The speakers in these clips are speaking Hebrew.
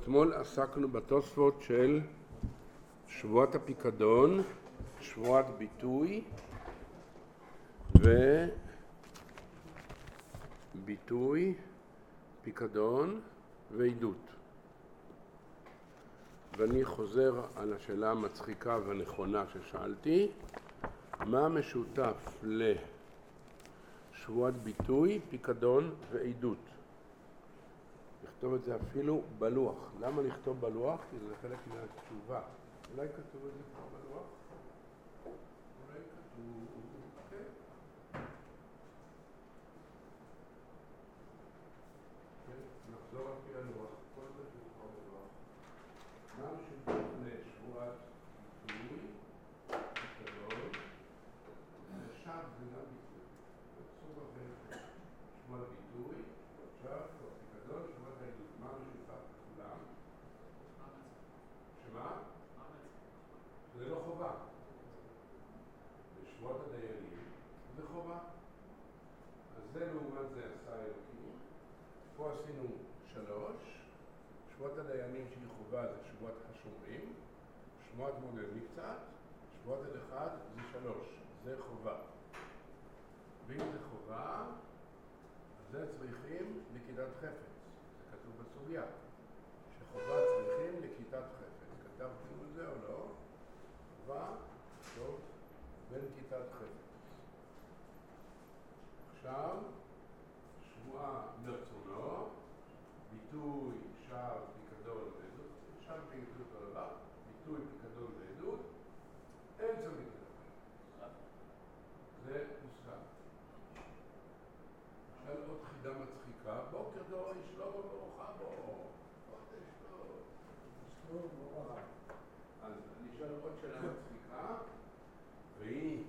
אתמול עסקנו בתוספות של שבועת הפיקדון, שבועת ביטוי וביטוי, פיקדון ועדות. ואני חוזר על השאלה המצחיקה והנכונה ששאלתי, מה משותף לשבועת ביטוי, פיקדון ועדות? לכתוב את זה אפילו בלוח. למה לכתוב בלוח? כי זה חלק מהתשובה. אולי כתוב את זה כבר בלוח? אולי כתוב... אוקיי. נחזור על פי הלוח. כל זה שהוא כבר בלוח. מה משותף לשבועת ביטוי, פיקדון, עכשיו זה גם ביטוי. בסוג הזה שבועת ביטוי, עכשיו פיקדון, שבועת העדות. מה משותף לכולם? שמה? זה לא חובה. בשבועת הדיינים זה חובה. אז זה לעומת זה עשה אלוקים. פה עשינו 3. שבועת הדיינים שהיא חובה זה שבועת השומרים. שבועת מודרני קצת. שבועת אחד זה 3. זה חובה. ואם זה חובה, אז זה צריכים לכיתת חפץ. זה כתוב בסוגיה. שחובה צריכים לכיתת חפץ. כתבתם את זה או לא? חובה, טוב, בין כיתת חפץ. עכשיו, שבועה מרצונו, ביטוי, שער, פיקדון ועדות. שער פיקדון ועדות, ביטוי, פיקדון ועדות. אין צריך לכיתת חפץ. זה מוסכם. עכשיו עוד חידה מצחיקה. בוקר טוב, שלמה ברוכה בו. חודש טוב. שלמה ברוכה. אז אני אשאל עוד שאלה מצחיקה, והיא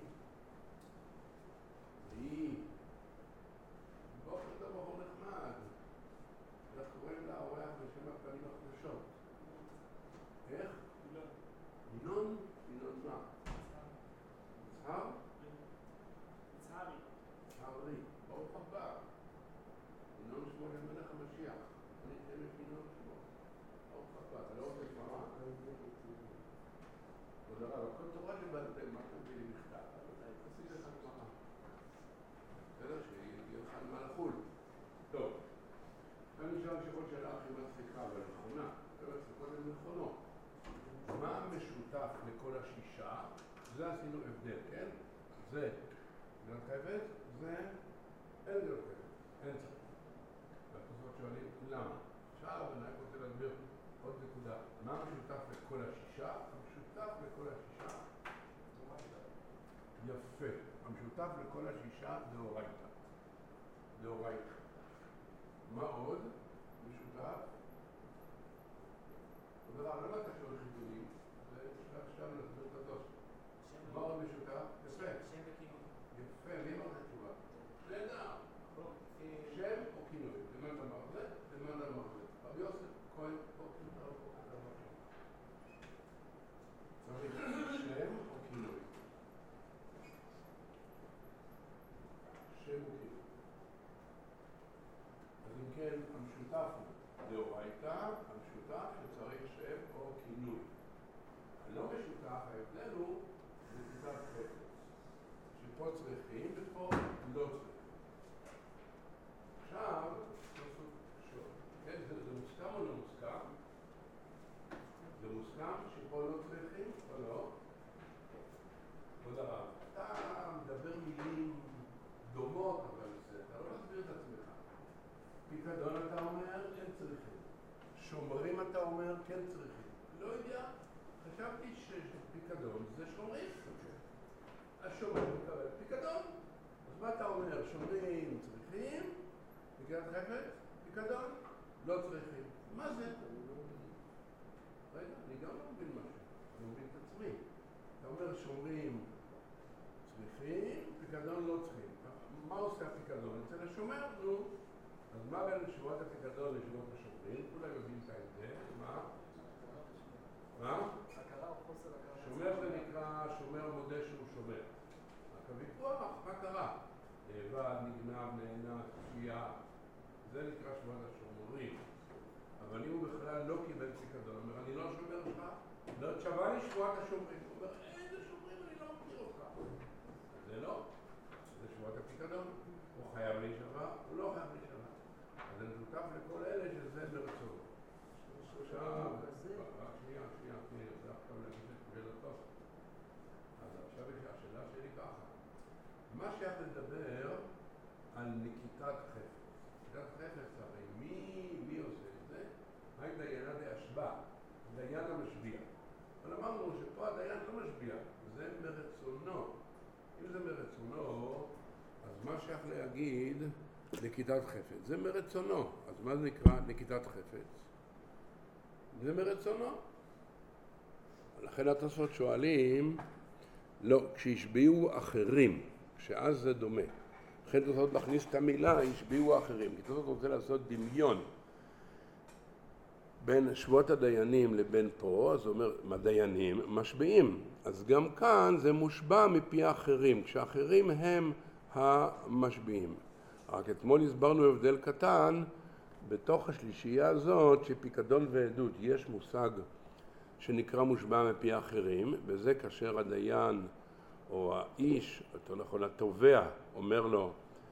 בוקר טוב בחור נחמד. אנחנו קוראים לה אורח בשם הפנים החדשות. איך? ינון? ינון מה? יצהר? יצהרי. ברוך הבא. ינון שמו של מלך המשיח. אני אתן את ינון שמו. ברוך הבא. אתה לא רוצה גמרא? תודה רבה. כל תורה שבאתם, מה אתם בלי מכתב? תעשי לך גמרא. בסדר? שיהיה לך על מה לחול. טוב. כאן נשאר שכל שאלה הכי מצחיקה, אבל נכונה. אבל מצחיקות הן נכונות. מה משותף לכל השישה? זה עשינו הבדל, כן? זה גדול חפץ, זה אין גדול חפץ. אין צריך. והתוספות שואלים, למה? עכשיו אני רק רוצה להסביר עוד נקודה. מה משותף לכל השישה? המשותף לכל השישה יפה. המשותף לכל השישה זה אורייתא. זה אורייתא. מה עוד? משותף? זה לא קשור לחיתונים. זה עכשיו נסביר את התוספות. מה עוד משותף? יפה. שם וכינוי. יפה. מי אמר את התשובה? נהדר. שם או כינוי? למה אתה אמר זה? למה אתה אמר זה? רבי יוסף כהן בוקר טוב. צריך שם או כינוי? שם או כינוי. אז אם כן, המשותף הוא דאורייתא, המשותף שצריך שם או כינוי. הלא משותף, ההבדל הוא בכיתת חפץ. שפה צריכים ופה לא צריכים. עכשיו, כן, זה מוסכם או לא מוסכם? זה מוסכם שפה לא צריכים או לא? עוד הרב, אתה מדבר מילים דומות, אבל אתה לא מסביר את עצמך. פיקדון אתה אומר, אין צריכים. שומרים אתה אומר, כן צריכים. לא יודע, חשבתי שפיקדון זה שומרים. השומר מקבל פיקדון. אז מה אתה אומר? שומרים צריכים, פיקדון חפץ, פיקדון לא צריכים. מה זה? רגע, אני גם לא מבין משהו. אני מבין את עצמי. אתה אומר שומרים צריכים, פיקדון לא צריכים. מה עושה הפיקדון? אצל השומר, נו. אז מה בין שבועת הפיקדון לשבועת השומרים? כולם יודעים את ההבדל. מה? מה? הכרה או חוסר הכרה? שומר זה נקרא שומר מודה שהוא שומר. רק הוויכוח, מה קרה? נאבד, נגנב, נאנס, כפייה. זה נקרא שבועת השומרים. אבל אם הוא בכלל לא קיבל פיקדון, הוא אומר, אני לא שומר לך, לא תשווה לי שבועת השומרים. הוא אומר, איזה שומרים, אני לא מכיר אותך. זה לא, זה שבועת הפיקדון. הוא חייב להישבע, הוא לא חייב להישבע. אז זה משותף לכל אלה שזה ברצון. עכשיו, שנייה, זה עכשיו להגיד את שאלתו. אז עכשיו השאלה שלי ככה. מה שייך לדבר על נקיטת חפץ? נקיטת חפץ, הרי מי עושה את זה? רק דיינה דאשבע, דיין המשביע. אבל אמרנו שפה הדיין לא משביע, זה מרצונו. אם זה מרצונו, אז מה שייך להגיד נקיטת חפץ? זה מרצונו. אז מה זה נקרא נקיטת חפץ? זה מרצונו. לכן התוספות שואלים, לא, כשהשביעו אחרים, שאז זה דומה. לכן תוספות מכניס את המילה, השביעו אחרים. כי תוספות רוצה לעשות דמיון בין שבועות הדיינים לבין פה, אז הוא אומר, הדיינים משביעים. אז גם כאן זה מושבע מפי האחרים, כשאחרים הם המשביעים. רק אתמול הסברנו הבדל קטן, בתוך השלישייה הזאת, שפיקדון ועדות, יש מושג שנקרא מושבע מפי האחרים, וזה כאשר הדיין או האיש, יותר נכון התובע, אומר לו,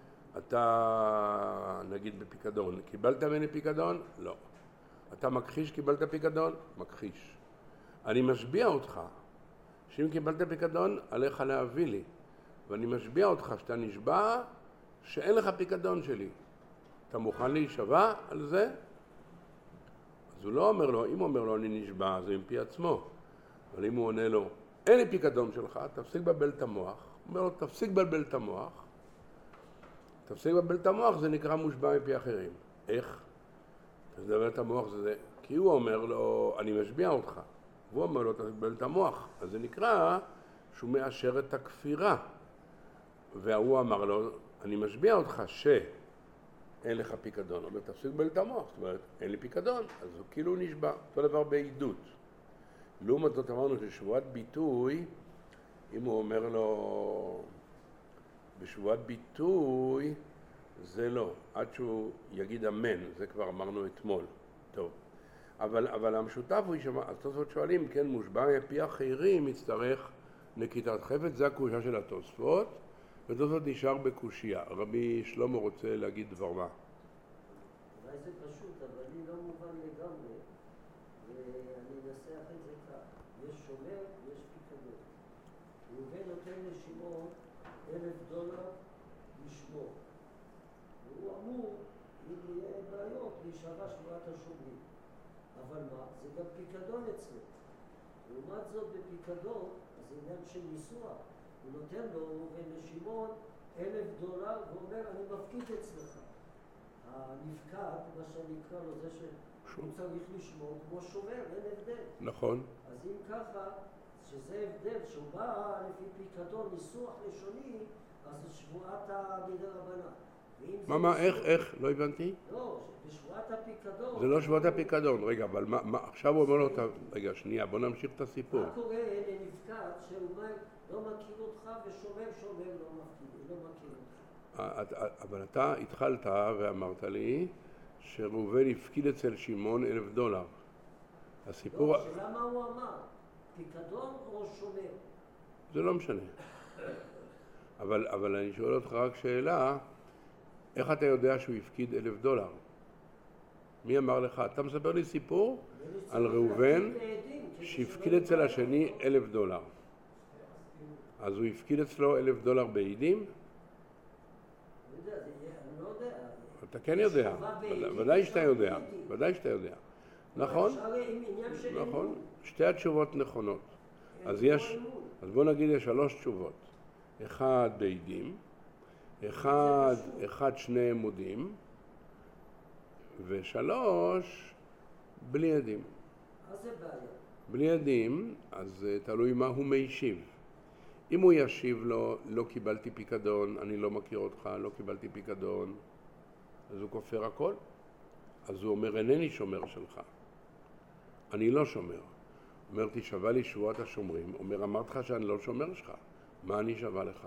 אתה נגיד בפיקדון, קיבלת ממני פיקדון? לא. אתה מכחיש קיבלת פיקדון? מכחיש. אני משביע אותך, שאם קיבלת פיקדון, עליך להביא לי. ואני משביע אותך שאתה נשבע שאין לך פיקדון שלי. אתה מוכן להישבע על זה? אז הוא לא אומר לו, אם הוא אומר לו אני נשבע, זה עם פי עצמו. אבל אם הוא עונה לו, אין לי פיקדון שלך, תפסיק לבלבל את המוח. הוא אומר לו, תפסיק לבלבל את המוח. תפסיק לבלבל את המוח, זה נקרא מושבע מפי אחרים. איך? לבלבל את המוח זה, כי הוא אומר לו, אני משביע אותך. והוא אומר לו, תפסיק לבלבל את המוח. אז זה נקרא שהוא מאשר את הכפירה. והוא אמר לו, אני משביע אותך שאין לך פיקדון. הוא אומר, תפסיק לבלבל את המוח. זאת אומרת, אין לי פיקדון. אז הוא כאילו נשבע. אותו דבר בעידות. לעומת זאת אמרנו ששבועת ביטוי, אם הוא אומר לו, בשבועת ביטוי, זה לא. עד שהוא יגיד אמן, זה כבר אמרנו אתמול. טוב. אבל המשותף הוא ישמע, אז תוספות שואלים, כן, מושבע מפי אחרים, יצטרך נקיטת חפץ, זה הקושייה של התוספות, ותוספות נשאר בקושייה. רבי שלמה רוצה להגיד דבר מה. אולי זה פשוט, אבל לי לא מובן לגמרי, ואני אנסח את זה כך. יש שומר, יש פיקדון. ראובן נותן לשמעון $1,000 לשמור. והוא אמור, אם יהיה בעיות, להישבע שבועת השומרים. אבל מה? זה גם פיקדון אצלו. לעומת זאת בפיקדון, אז זה עניין של ניסוח. הוא נותן לו, ראובן לשמעון, $1,000, ואומר, אני מפקיד אצלך. הנפקד, מה שאני אקרא לו, זה שהוא צריך לשמור כמו שומר, אין הבדל. נכון. אז אם ככה, שזה הבדל, שהוא בא לפי פיקדון, ניסוח לשוני, אז זה שבועת המדרבנן. מה, איך? לא הבנתי? לא, בשבועת הפיקדון... זה לא שבועת הפיקדון, רגע, אבל מה, עכשיו הוא אומר לו, רגע, שנייה, בוא נמשיך את הסיפור. מה קורה לנפקד שהוא לא מכיר אותך ושומר לא מכיר אותך? אבל אתה התחלת ואמרת לי שראובן הפקיד אצל שמעון $1,000. הסיפור... לא, שאלה מה הוא אמר? פיקדון או שומר? זה לא משנה. אבל אני שואל אותך רק שאלה, איך אתה יודע שהוא הפקיד $1,000? מי אמר לך? אתה מספר לי סיפור על ראובן שהפקיד אצל השני $1,000. אז הוא הפקיד אצלו $1,000 בעידים? אני לא יודע. אתה כן יודע, ודאי שאתה יודע, ודאי שאתה יודע. נכון? נכון. שתי התשובות נכונות. אז בוא נגיד יש 3 תשובות. 1 בעידים, 1 2 עמודים, ו3 בלי עדים. אז זה בעיה. בלי עדים, אז תלוי מה הוא משיב. אם הוא ישיב לו, לא קיבלתי פיקדון, אני לא מכיר אותך, לא קיבלתי פיקדון, אז הוא כופר הכל. אז הוא אומר, אינני שומר שלך. אני לא שומר. אומר, תשבע לי שבועת השומרים. אומר, אמרת לך שאני לא שומר שלך. מה אני שווה לך?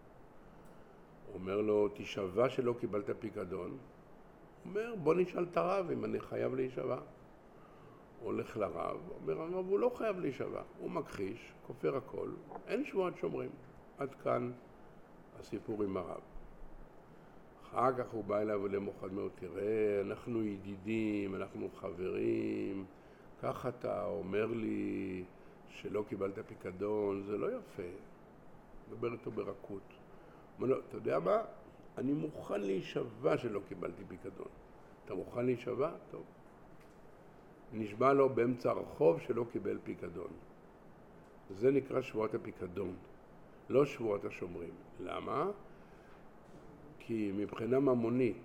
אומר לו, תשבע שלא קיבלת פיקדון. אומר, בוא נשאל את הרב אם אני חייב להישבע. הולך לרב, אומר הרב, הוא לא חייב להישבע, הוא מכחיש, כופר הכל, אין שבועת שומרים. עד כאן הסיפור עם הרב. אחר כך הוא בא אליו ולמוחד מאוד, תראה, אנחנו ידידים, אנחנו חברים, ככה אתה אומר לי שלא קיבלת פיקדון, זה לא יפה. מדבר איתו ברכות. אומר לו, אתה יודע מה? אני מוכן להישבע שלא קיבלתי פיקדון. אתה מוכן להישבע? טוב. נשבע לו באמצע הרחוב שלא קיבל פיקדון. זה נקרא שבועת הפיקדון, לא שבועת השומרים. למה? כי מבחינה ממונית,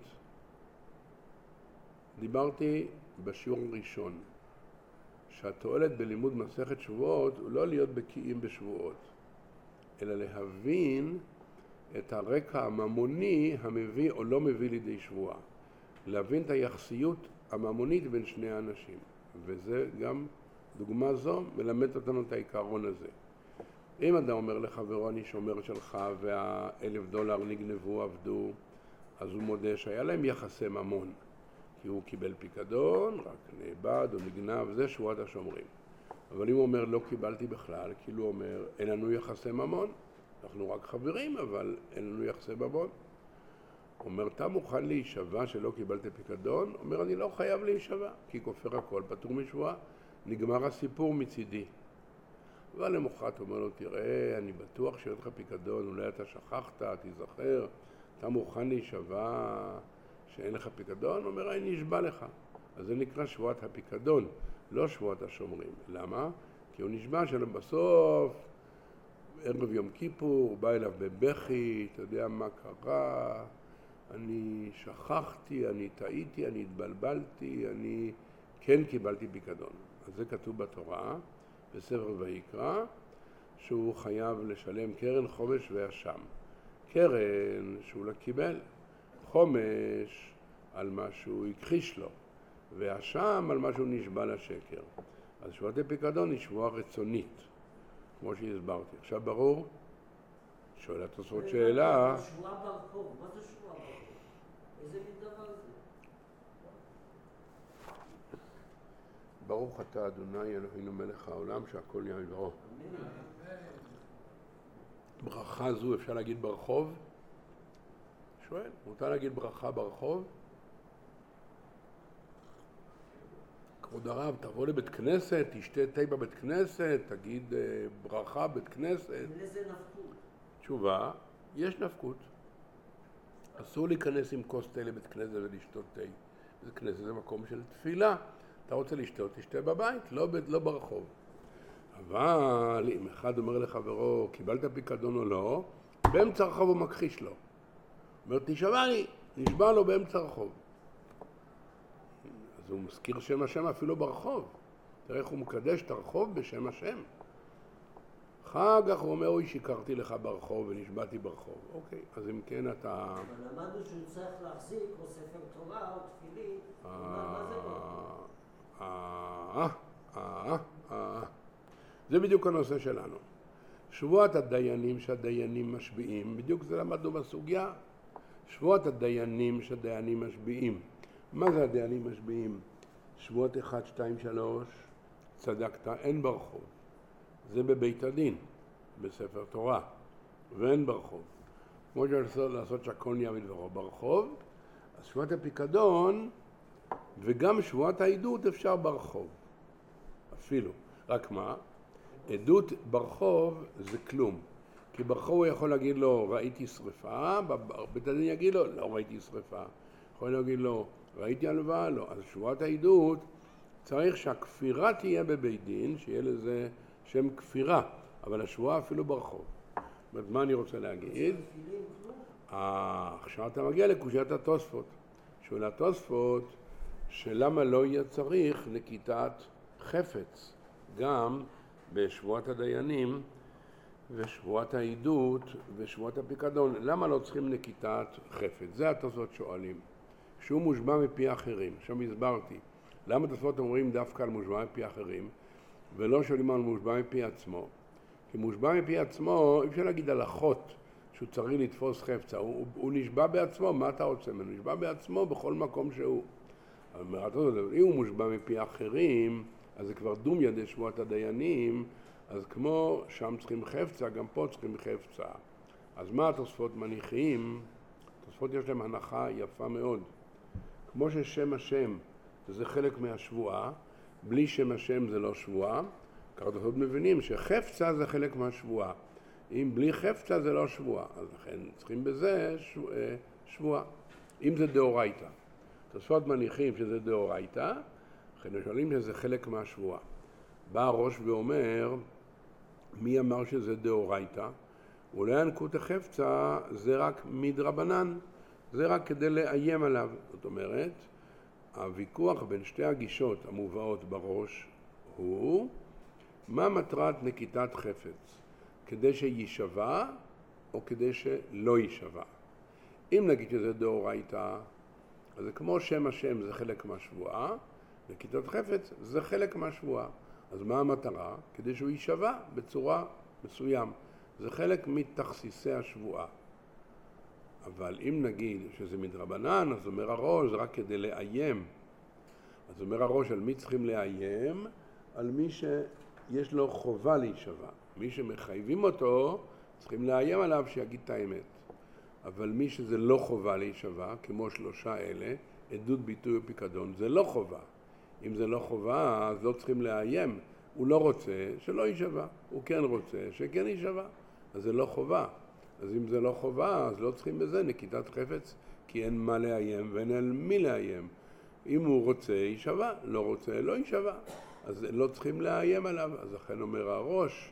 דיברתי בשיעור הראשון, שהתועלת בלימוד מסכת שבועות הוא לא להיות בקיאים בשבועות, אלא להבין את הרקע הממוני המביא או לא מביא לידי שבועה. להבין את היחסיות הממונית בין שני האנשים. וזה גם, דוגמה זו, מלמד אותנו את העיקרון הזה. אם אדם אומר לחברו, אני שומר שלך $1,000 נגנבו, עבדו, אז הוא מודה שהיה להם יחסי ממון. כי הוא קיבל פיקדון, רק נאבד או נגנב, זה שבועת השומרים. אבל אם הוא אומר לא קיבלתי בכלל, כאילו הוא אומר אין לנו יחסי ממון, אנחנו רק חברים, אבל אין לנו יחסי ממון. הוא אומר, אתה מוכן להישבע שלא קיבלת פיקדון? הוא אומר, אני לא חייב להישבע, כי כופר הכל, פטור משבועה, נגמר הסיפור מצידי. אבל למחרת הוא אומר לו, תראה, אני בטוח שיהיה לך פיקדון, אולי אתה שכחת, תיזכר, אתה מוכן להישבע שאין לך פיקדון? הוא אומר, אני נשבע לך. אז זה נקרא שבועת הפיקדון, לא שבועת השומרים. למה? כי הוא נשבע שלום בסוף, ערב יום כיפור, הוא בא אליו בבכי, אתה יודע מה קרה, אני שכחתי, אני טעיתי, אני התבלבלתי, אני כן קיבלתי פיקדון. אז זה כתוב בתורה, בספר ויקרא, שהוא חייב לשלם קרן, חומש ואשם. קרן שהוא לא קיבל, חומש על מה שהוא הכחיש לו, ואשם על מה שהוא נשבע לשקר. אז שבועת הפיקדון היא שבועה רצונית, כמו שהסברתי. עכשיו ברור? שואל התוספות שאלה. שבועה ברחוב, מה זה שבועה ברחוב? איזה מין דבר זה? ברוך אתה אדוני אלוהינו מלך העולם שהכל נהיה בדברו. ברכה זו אפשר להגיד ברחוב? שואל, מותר להגיד ברכה ברחוב? כבוד הרב, תבוא לבית כנסת, תשתה תה בבית כנסת, תגיד ברכה בית כנסת. איזה נפקות? תשובה, יש נפקות. אסור להיכנס עם כוס תה לבית כנסת ולשתות תה. בית כנסת זה מקום של תפילה. אתה רוצה לשתות, תשתה בבית, לא ברחוב. אבל אם אחד אומר לחברו, קיבלת פיקדון או לא, באמצע הרחוב הוא מכחיש לו. אומר, תשבע לי, נשבע לו באמצע הרחוב. אז הוא מזכיר שם השם אפילו ברחוב. תראה איך הוא מקדש את הרחוב בשם השם. אחר כך הוא אומר, אוי, שיקרתי לך ברחוב ונשבעתי ברחוב. אוקיי, אז אם כן אתה... אבל למדנו שהוא צריך להחזיק או ספר תורה או תפילין. מה זה לא? זה בדיוק הנושא שלנו. שבועת הדיינים שהדיינים משביעים, בדיוק זה למדנו בסוגיה. שבועת הדיינים שהדיינים משביעים. מה זה הדיינים משביעים? שבועות 1, 2, 3, צדקת, אין ברחוב. זה בבית הדין, בספר תורה, ואין ברחוב. כמו לעשות שהכל נהיה מדברו ברחוב, אז שבועת הפיקדון וגם שבועת העדות אפשר ברחוב. אפילו. רק מה? עדות ברחוב זה כלום. כי ברחוב הוא יכול להגיד לו, ראיתי שריפה, בבית הדין יגיד לו, לא ראיתי שריפה. יכול להגיד לו, ראיתי הלוואה? לא. אז שבועת העדות צריך שהכפירה תהיה בבית דין, שיהיה לזה שם כפירה, אבל השבועה אפילו ברחוב. זאת אומרת, מה אני רוצה להגיד? עכשיו אתה מגיע לקושיית התוספות. שואל התוספות, שלמה לא יהיה צריך נקיטת חפץ, גם בשבועת הדיינים ושבועת העדות ושבועת הפיקדון. למה לא צריכים נקיטת חפץ? זה התוספות שואלים. שהוא מושבע מפי אחרים. עכשיו הסברתי. למה התוספות אומרים דווקא על מושבע מפי אחרים ולא שואלים על מושבע מפי עצמו? כי מושבע מפי עצמו, אי אפשר להגיד הלכות שהוא צריך לתפוס חפצה. הוא נשבע בעצמו, מה אתה רוצה? הוא נשבע בעצמו בכל מקום שהוא. אבל אם הוא מושבע מפי אחרים, אז זה כבר דומיה דשבועת הדיינים, אז כמו שם צריכים חפצה, גם פה צריכים חפצה. אז מה התוספות מניחים? התוספות יש להם הנחה יפה מאוד. כמו ששם השם זה חלק מהשבועה, בלי שם השם זה לא שבועה, ככה התוספות מבינים שחפצה זה חלק מהשבועה. אם בלי חפצה זה לא שבועה, אז לכן צריכים בזה שבועה. אם זה דאורייתא. תוספות מניחים שזה דאורייתא, לכן שואלים שזה חלק מהשבועה. בא הראש ואומר, מי אמר שזה דאורייתא? אולי הנקות החפצה זה רק מדרבנן, זה רק כדי לאיים עליו. זאת אומרת, הוויכוח בין שתי הגישות המובאות בראש הוא מה מטרת נקיטת חפץ? כדי שישבע או כדי שלא ישבע? אם נגיד שזה דאורייתא, אז זה כמו שם השם זה חלק מהשבועה, נקיטת חפץ זה חלק מהשבועה. אז מה המטרה? כדי שהוא ישבע בצורה מסוים. זה חלק מתכסיסי השבועה. אבל אם נגיד שזה מדרבנן, אז אומר הראש, זה רק כדי לאיים. אז אומר הראש, על מי צריכים לאיים? על מי שיש לו חובה להישבע. מי שמחייבים אותו, צריכים לאיים עליו שיגיד את האמת. אבל מי שזה לא חובה להישבע, כמו 3 אלה, עדות, ביטוי ופיקדון, זה לא חובה. אם זה לא חובה, אז לא צריכים לאיים. הוא לא רוצה שלא יישבע. הוא כן רוצה שכן יישבע. אז זה לא חובה. אז אם זה לא חובה, אז לא צריכים בזה נקיטת חפץ, כי אין מה לאיים ואין על מי לאיים. אם הוא רוצה, יישבע. לא רוצה, לא יישבע. אז לא צריכים לאיים עליו. אז לכן אומר הראש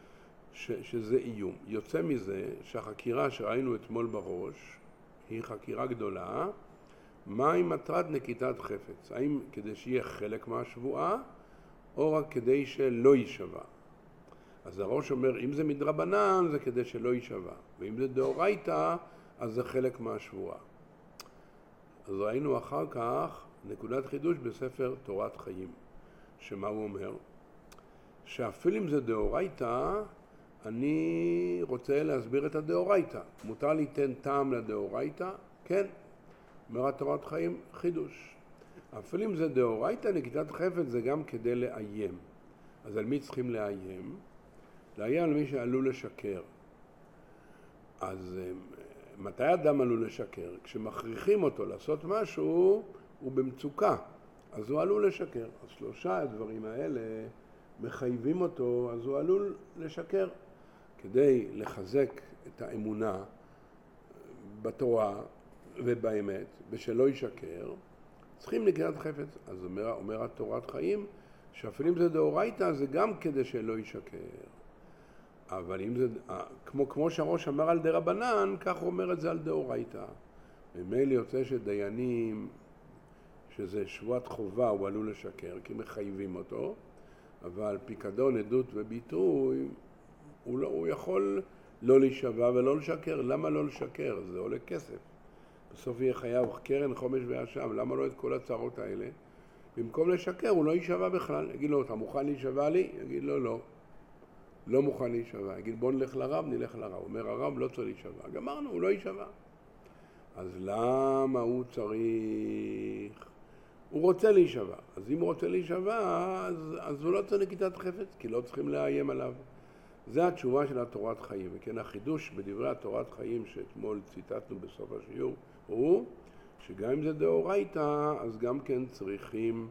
שזה איום. יוצא מזה שהחקירה שראינו אתמול בראש היא חקירה גדולה. מהי מטרת נקיטת חפץ? האם כדי שיהיה חלק מהשבועה, או רק כדי שלא יישבע? אז הראש אומר, אם זה מדרבנן, זה כדי שלא יישבע. ואם זה דאורייתא, אז זה חלק מהשבועה. אז ראינו אחר כך נקודת חידוש בספר תורת חיים. שמה הוא אומר? שאפילו אם זה דאורייתא, אני רוצה להסביר את הדאורייתא. מותר ליתן טעם לדאורייתא? כן. אומר תורת חיים חידוש. אפילו אם זה דאורייתא, נקיטת חפץ זה גם כדי לאיים. אז על מי צריכים לאיים? לאיים על מי שעלול לשקר. אז מתי אדם עלול לשקר? כשמכריחים אותו לעשות משהו, הוא במצוקה. אז הוא עלול לשקר. אז 3 הדברים האלה מחייבים אותו, אז הוא עלול לשקר. כדי לחזק את האמונה בתורה ובאמת, ושלא ישקר, צריכים נקיטת חפץ. אז אומר תורת חיים, שאפילו אם זה דאורייתא, זה גם כדי שלא ישקר. אבל אם זה, כמו שהראש אמר על דרבנן, כך הוא אומר את זה על דאורייתא. ממילא יוצא שדיינים, שזה שבועת חובה, הוא עלול לשקר, כי מחייבים אותו, אבל פיקדון, עדות וביטוי, הוא יכול לא להישבע ולא לשקר. למה לא לשקר? זה עולה כסף. בסוף יהיה חייב קרן חומש ואשם. למה לא את כל הצרות האלה? במקום לשקר, הוא לא יישבע בכלל. יגיד לו, אתה מוכן להישבע לי? יגיד לו, לא. לא מוכן להישבע. יגיד, בוא נלך לרב, נלך לרב. אומר הרב, לא צריך להישבע. גמרנו, הוא לא יישבע. אז למה הוא צריך? הוא רוצה להישבע. אז אם הוא רוצה להישבע, אז הוא לא צריך נקיטת חפץ, כי לא צריכים לאיים עליו. זה התשובה של התורת חיים. וכן, החידוש בדברי התורת חיים שאתמול ציטטנו בסוף השיעור, הוא שגם אם זה דאורייתא, אז גם כן צריכים,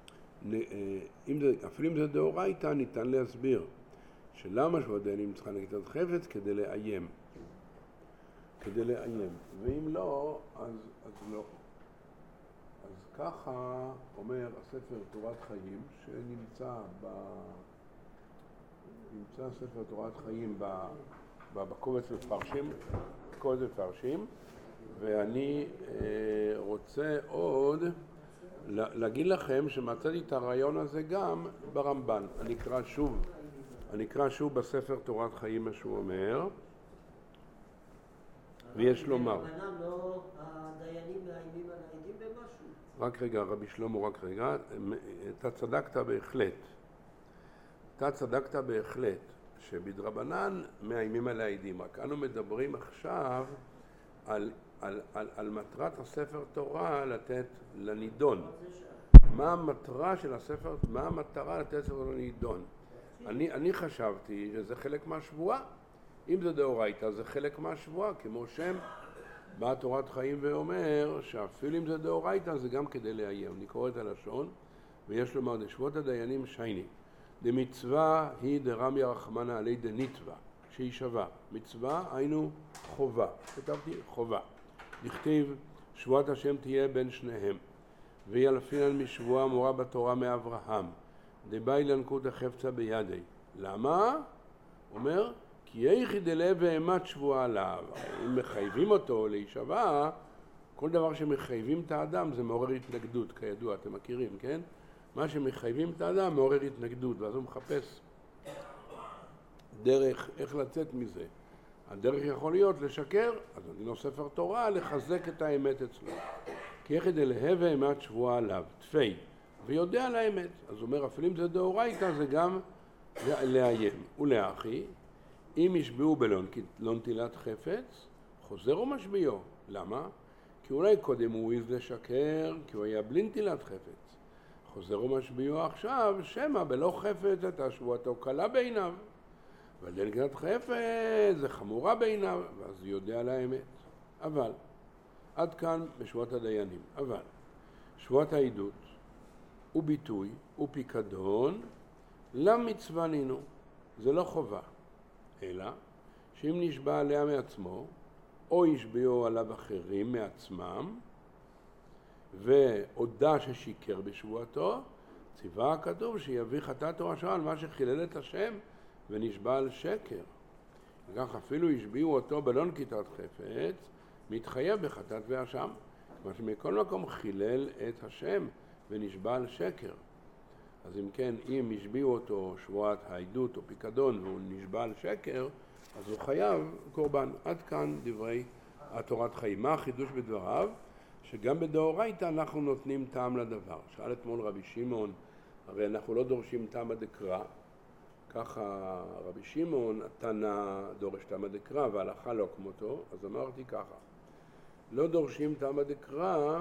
אפילו אם זה דאורייתא, ניתן להסביר שלמה שבדיינים צריכה נקיטת חפץ כדי לאיים. כדי לאיים. ואם לא, אז לא. אז ככה אומר הספר תורת חיים, שנמצא ספר תורת חיים בקובץ מפרשים, ואני רוצה עוד להגיד לכם שמצאתי את הרעיון הזה גם ברמב"ן. אני אקרא שוב בספר תורת חיים מה שהוא אומר, ויש לומר. הדיינים מאיימים על העדים במשהו? רק רגע, רבי שלמה, רק רגע. אתה צדקת בהחלט שבדרבנן מאיימים על העדים. רק אנו מדברים עכשיו על מטרת הספר תורה לתת לנידון. מה המטרה של הספר, מה המטרה לתת ספר נידון. אני חשבתי שזה חלק מהשבועה. אם זה דאורייתא זה חלק מהשבועה, כמו שם בא תורת חיים ואומר שאפילו אם זה דאורייתא זה גם כדי לאיים. אני קורא את הלשון ויש לומר לשבות הדיינים שייני. דמצווה היא דרמיה רחמנא עלי דניטווה, שהיא שווה. מצווה היינו חובה. כתבתי חובה. נכתיב שבועת השם תהיה בין שניהם. וילפינן משבועה מורה בתורה מאברהם. דבאי לנקות החפצה בידי. למה? אומר, כי איכי דלב ואימת שבועה עליו. אם מחייבים אותו להישבע, כל דבר שמחייבים את האדם זה מעורר התנגדות, כידוע, אתם מכירים, כן? מה שמחייבים את האדם מעורר התנגדות, ואז הוא מחפש דרך איך לצאת מזה. הדרך יכול להיות לשקר, אז אני לא ספר תורה, לחזק את האמת אצלו. כי איך דלהב ואימת שבועה עליו, תפי, ויודע על האמת. אז הוא אומר, אפילו אם זה דאורייתא, זה גם לאיים. ולאחי, אם ישבעו בלא נטילת חפץ, חוזר או משביעו. למה? כי אולי קודם הוא העז לשקר, כי הוא היה בלי נטילת חפץ. חוזר או משביעו עכשיו, שמא בלא חפץ הייתה שבועתו קלה בעיניו. אבל נטילת חפץ זה חמורה בעיניו, ואז הוא יודע על האמת. אבל, עד כאן בשבועת הדיינים. אבל, שבועת העדות הוא ביטוי, הוא פיקדון, למצווה נינו. זה לא חובה. אלא שאם נשבע עליה מעצמו, או ישבעו עליו אחרים מעצמם, והודע ששיקר בשבועתו, ציווה הכתוב שיביא חטאת או אשמה על מה שחילל את השם ונשבע על שקר. וכך אפילו ישביעו אותו בלא נקיטת חפץ, מתחייב בחטאת ואשם. כלומר שמכל מקום חילל את השם ונשבע על שקר. אז אם כן, אם ישביעו אותו שבועת העדות או פיקדון והוא נשבע על שקר, אז הוא חייב קורבן. עד כאן דברי התורת חיים. מה החידוש בדבריו? שגם בדאורייתא אנחנו נותנים טעם לדבר. שאל אתמול רבי שמעון, הרי אנחנו לא דורשים טעמא דקרא, ככה רבי שמעון, התנא דורש טעמא דקרא וההלכה לא כמותו, אז אמרתי ככה, לא דורשים טעמא דקרא,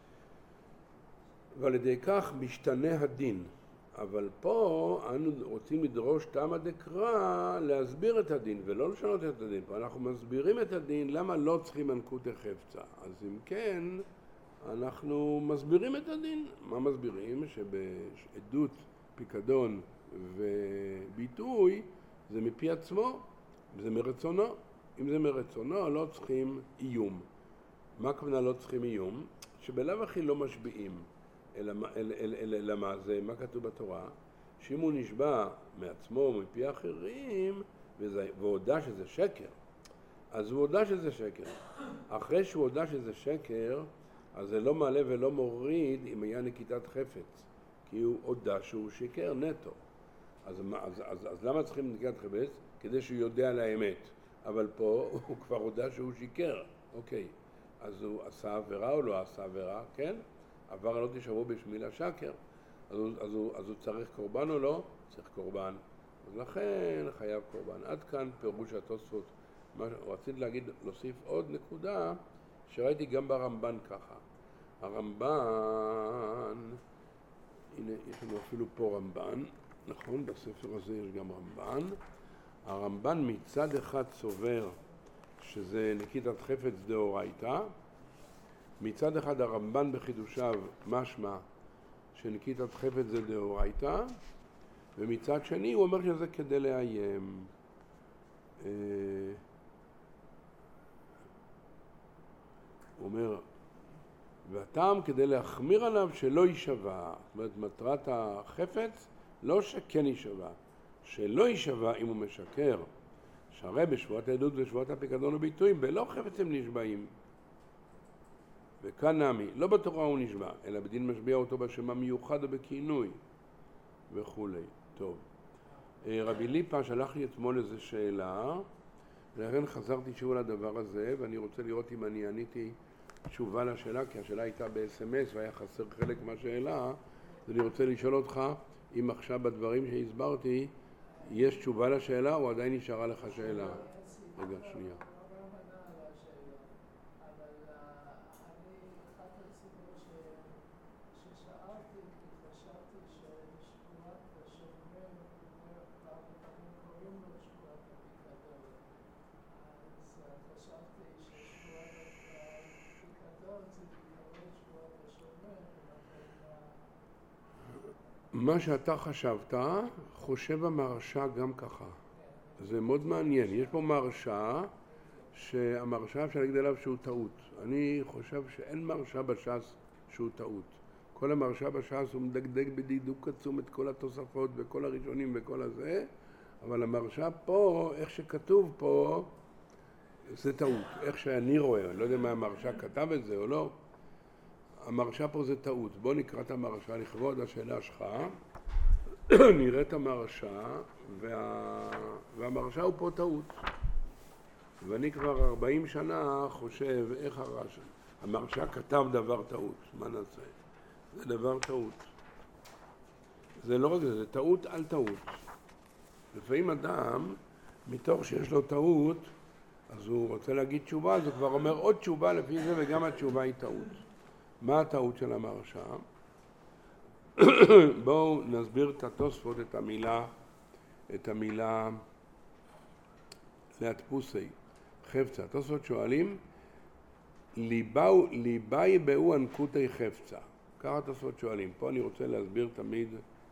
ועל ידי כך משתנה הדין. אבל פה אנו רוצים לדרוש טעמא דקרא להסביר את הדין ולא לשנות את הדין. פה אנחנו מסבירים את הדין למה לא צריכים אנקותא חפצה. אז אם כן, אנחנו מסבירים את הדין. מה מסבירים? שבעדות, פיקדון וביטוי זה מפי עצמו, זה מרצונו. אם זה מרצונו לא צריכים איום. מה הכוונה לא צריכים איום? שבלאו הכי לא משביעים. אלא מה זה? מה כתוב בתורה? שאם הוא נשבע מעצמו ומפי אחרים והודע שזה שקר, אז הוא הודע שזה שקר. אחרי שהוא הודע שזה שקר, אז זה לא מעלה ולא מוריד אם היה נקיטת חפץ, כי הוא הודע שהוא שיקר נטו. אז למה צריכים נקיטת חפץ? כדי שהוא יודע על האמת. אבל פה הוא כבר הודע שהוא שיקר. אוקיי, אז הוא עשה עבירה או לא עשה עבירה? כן? עבר לא תשבו בשמיל השקר, אז הוא צריך קורבן או לא? צריך קורבן. אז לכן חייב קורבן. עד כאן פירוש התוספות. רציתי להגיד, להוסיף עוד נקודה שראיתי גם ברמב"ן ככה. הרמב"ן, הנה יש לנו אפילו פה רמב"ן, נכון? בספר הזה יש גם רמב"ן. הרמב"ן מצד אחד סובר שזה נקיטת חפץ דאורייתא, מצד אחד הרמב"ן בחידושיו משמע שנקיטת חפץ זה דאורייתא, ומצד שני הוא אומר שזה כדי לאיים. הוא אומר, והטעם כדי להחמיר עליו שלא יישבע. זאת אומרת, מטרת החפץ לא שכן יישבע, שלא יישבע אם הוא משקר. שהרי בשבועת העדות ושבועת הפיקדון וביטויים בלא חפץ הם נשבעים. וכאן נמי, לא בתורה הוא נשבע, אלא בדין משביע אותו בשם המיוחד ובכינוי וכו'. טוב. רבי ליפה שלח לי אתמול איזו שאלה, ולכן חזרתי שוב על הדבר הזה, ואני רוצה לראות אם אני עניתי תשובה לשאלה, כי השאלה הייתה ב-SMS והיה חסר חלק מהשאלה, אז אני רוצה לשאול אותך אם עכשיו בדברים שהסברתי יש תשובה לשאלה או עדיין נשארה לך שאלה. רגע, שנייה. מה שאתה חשבת, חושב המהרש"א גם ככה. זה מאוד מעניין. יש פה מהרש"א, שהמהרש"א אפשר להגיד עליו שהוא טעות. אני חושב שאין מהרש"א בש"ס שהוא טעות. כל המהרש"א בש"ס הוא מדקדק בדיוק עצום את כל התוספות וכל הראשונים וכל הזה, אבל המהרש"א פה, איך שכתוב פה, זה טעות. איך שאני רואה, אני לא יודע מה המהרש"א כתב את זה או לא, המהרש"א פה זה טעות. בוא נקרא את המהרש"א לכבוד השאלה שלך. נראה את המהרש"א, והמהרש"א הוא פה טעות. ואני כבר 40 שנה חושב איך המהרש"א כתב דבר טעות. מה נעשה? זה דבר טעות. זה לא רק זה, זה טעות על טעות. לפעמים אדם, מתוך שיש לו טעות, אז הוא רוצה להגיד תשובה, אז הוא כבר אומר עוד תשובה לפי זה, וגם התשובה היא טעות. מה הטעות של המהרש"א? בואו נסביר את התוספות, את המילה להדפוסי, חפצה. התוספות שואלים, ליבאי באו אנקוטי חפצה. ככה התוספות שואלים. פה אני רוצה להסביר תמיד,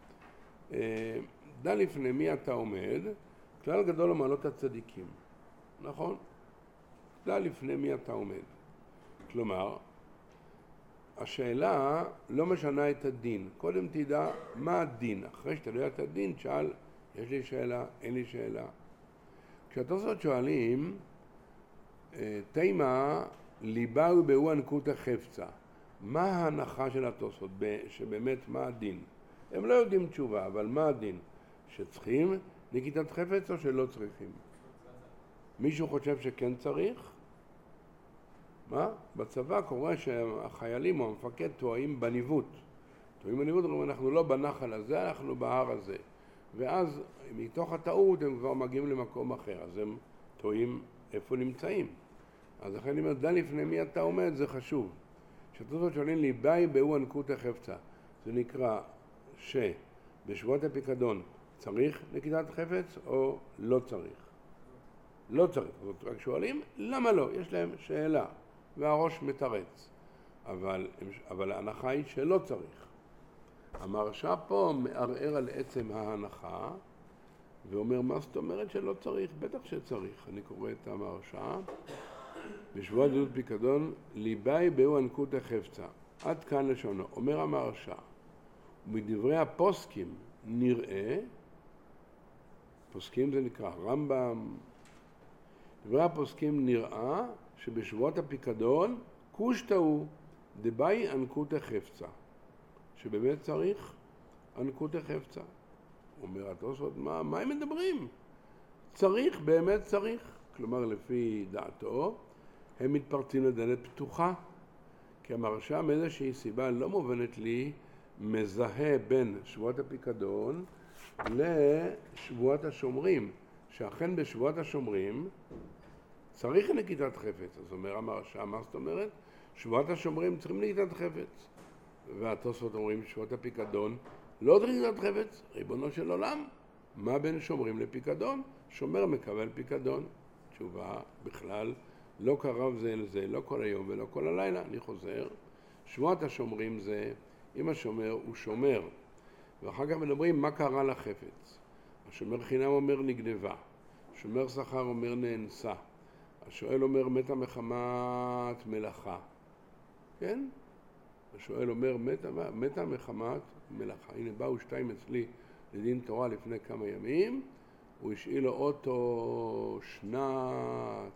דע לפני מי אתה עומד, כלל גדול למעלות הצדיקים. נכון? דע לפני מי אתה עומד. כלומר, השאלה לא משנה את הדין. קודם תדע מה הדין. אחרי שאתה יודע את הדין, תשאל, יש לי שאלה, אין לי שאלה. כשהתוספות שואלים, תימה ליבאו באו אנקוטי חפצה. מה ההנחה של התוספות? שבאמת מה הדין? הם לא יודעים תשובה, אבל מה הדין? שצריכים נקיטת חפץ או שלא צריכים? מישהו חושב שכן צריך? מה? בצבא קורה שהחיילים או המפקד טועים בניווט. טועים בניווט, אומרים, אנחנו לא בנחל הזה, אנחנו בהר הזה. ואז מתוך הטעות הם כבר מגיעים למקום אחר, אז הם טועים איפה נמצאים. אז לכן אני אומר, דע לפני מי אתה עומד, זה חשוב. כשהתוספות שואלים ליבאי באו אנקוטי חפצה, זה נקרא שבשבועת הפיקדון צריך נקיטת חפץ או לא צריך? לא צריך. זאת רק שואלים, למה לא? יש להם שאלה, והראש מתרץ. אבל ההנחה היא שלא צריך. המהרש"א פה מערער על עצם ההנחה, ואומר, מה זאת אומרת שלא צריך? בטח שצריך. אני קורא את המהרש"א. בשבועת עדות פיקדון, ליבאי באו אנקוטי חפצה. עד כאן לשונו. אומר המהרש"א, ומדברי הפוסקים נראה, פוסקים זה נקרא רמב"ם, דברי הפוסקים נראה שבשבועת הפיקדון קושטאו דבאי אנקוטי חפצה. שבאמת צריך אנקוטי חפצה. אומר התוספות, מה הם מדברים? צריך, באמת צריך. כלומר, לפי דעתו, הם מתפרצים לדלת פתוחה. כי המהרש"א מאיזושהי סיבה לא מובנת לי, מזהה בין שבועת הפיקדון לשבועת השומרים. שאכן בשבועת השומרים צריך נקיטת חפץ. אז אומר המהרש"א, מה זאת אומרת? שבועת השומרים צריכים נקיטת חפץ. והתוספות אומרים שבועת הפיקדון לא צריך נקיטת חפץ. ריבונו של עולם, מה בין שומרים לפיקדון? שומר מקבל פיקדון. תשובה בכלל לא קרב זה אל זה, לא כל היום ולא כל הלילה. אני חוזר, שבועת השומרים זה, אם השומר הוא שומר, ואחר כך מדברים מה קרה לחפץ. השומר חינם אומר נגנבה, השומר שכר אומר נאנסה, השואל אומר מתה מחמת מלאכה. כן? השואל אומר מתה מחמת מלאכה. הנה באו שתיים אצלי לדין תורה לפני כמה ימים, הוא השאיל לו אוטו שנת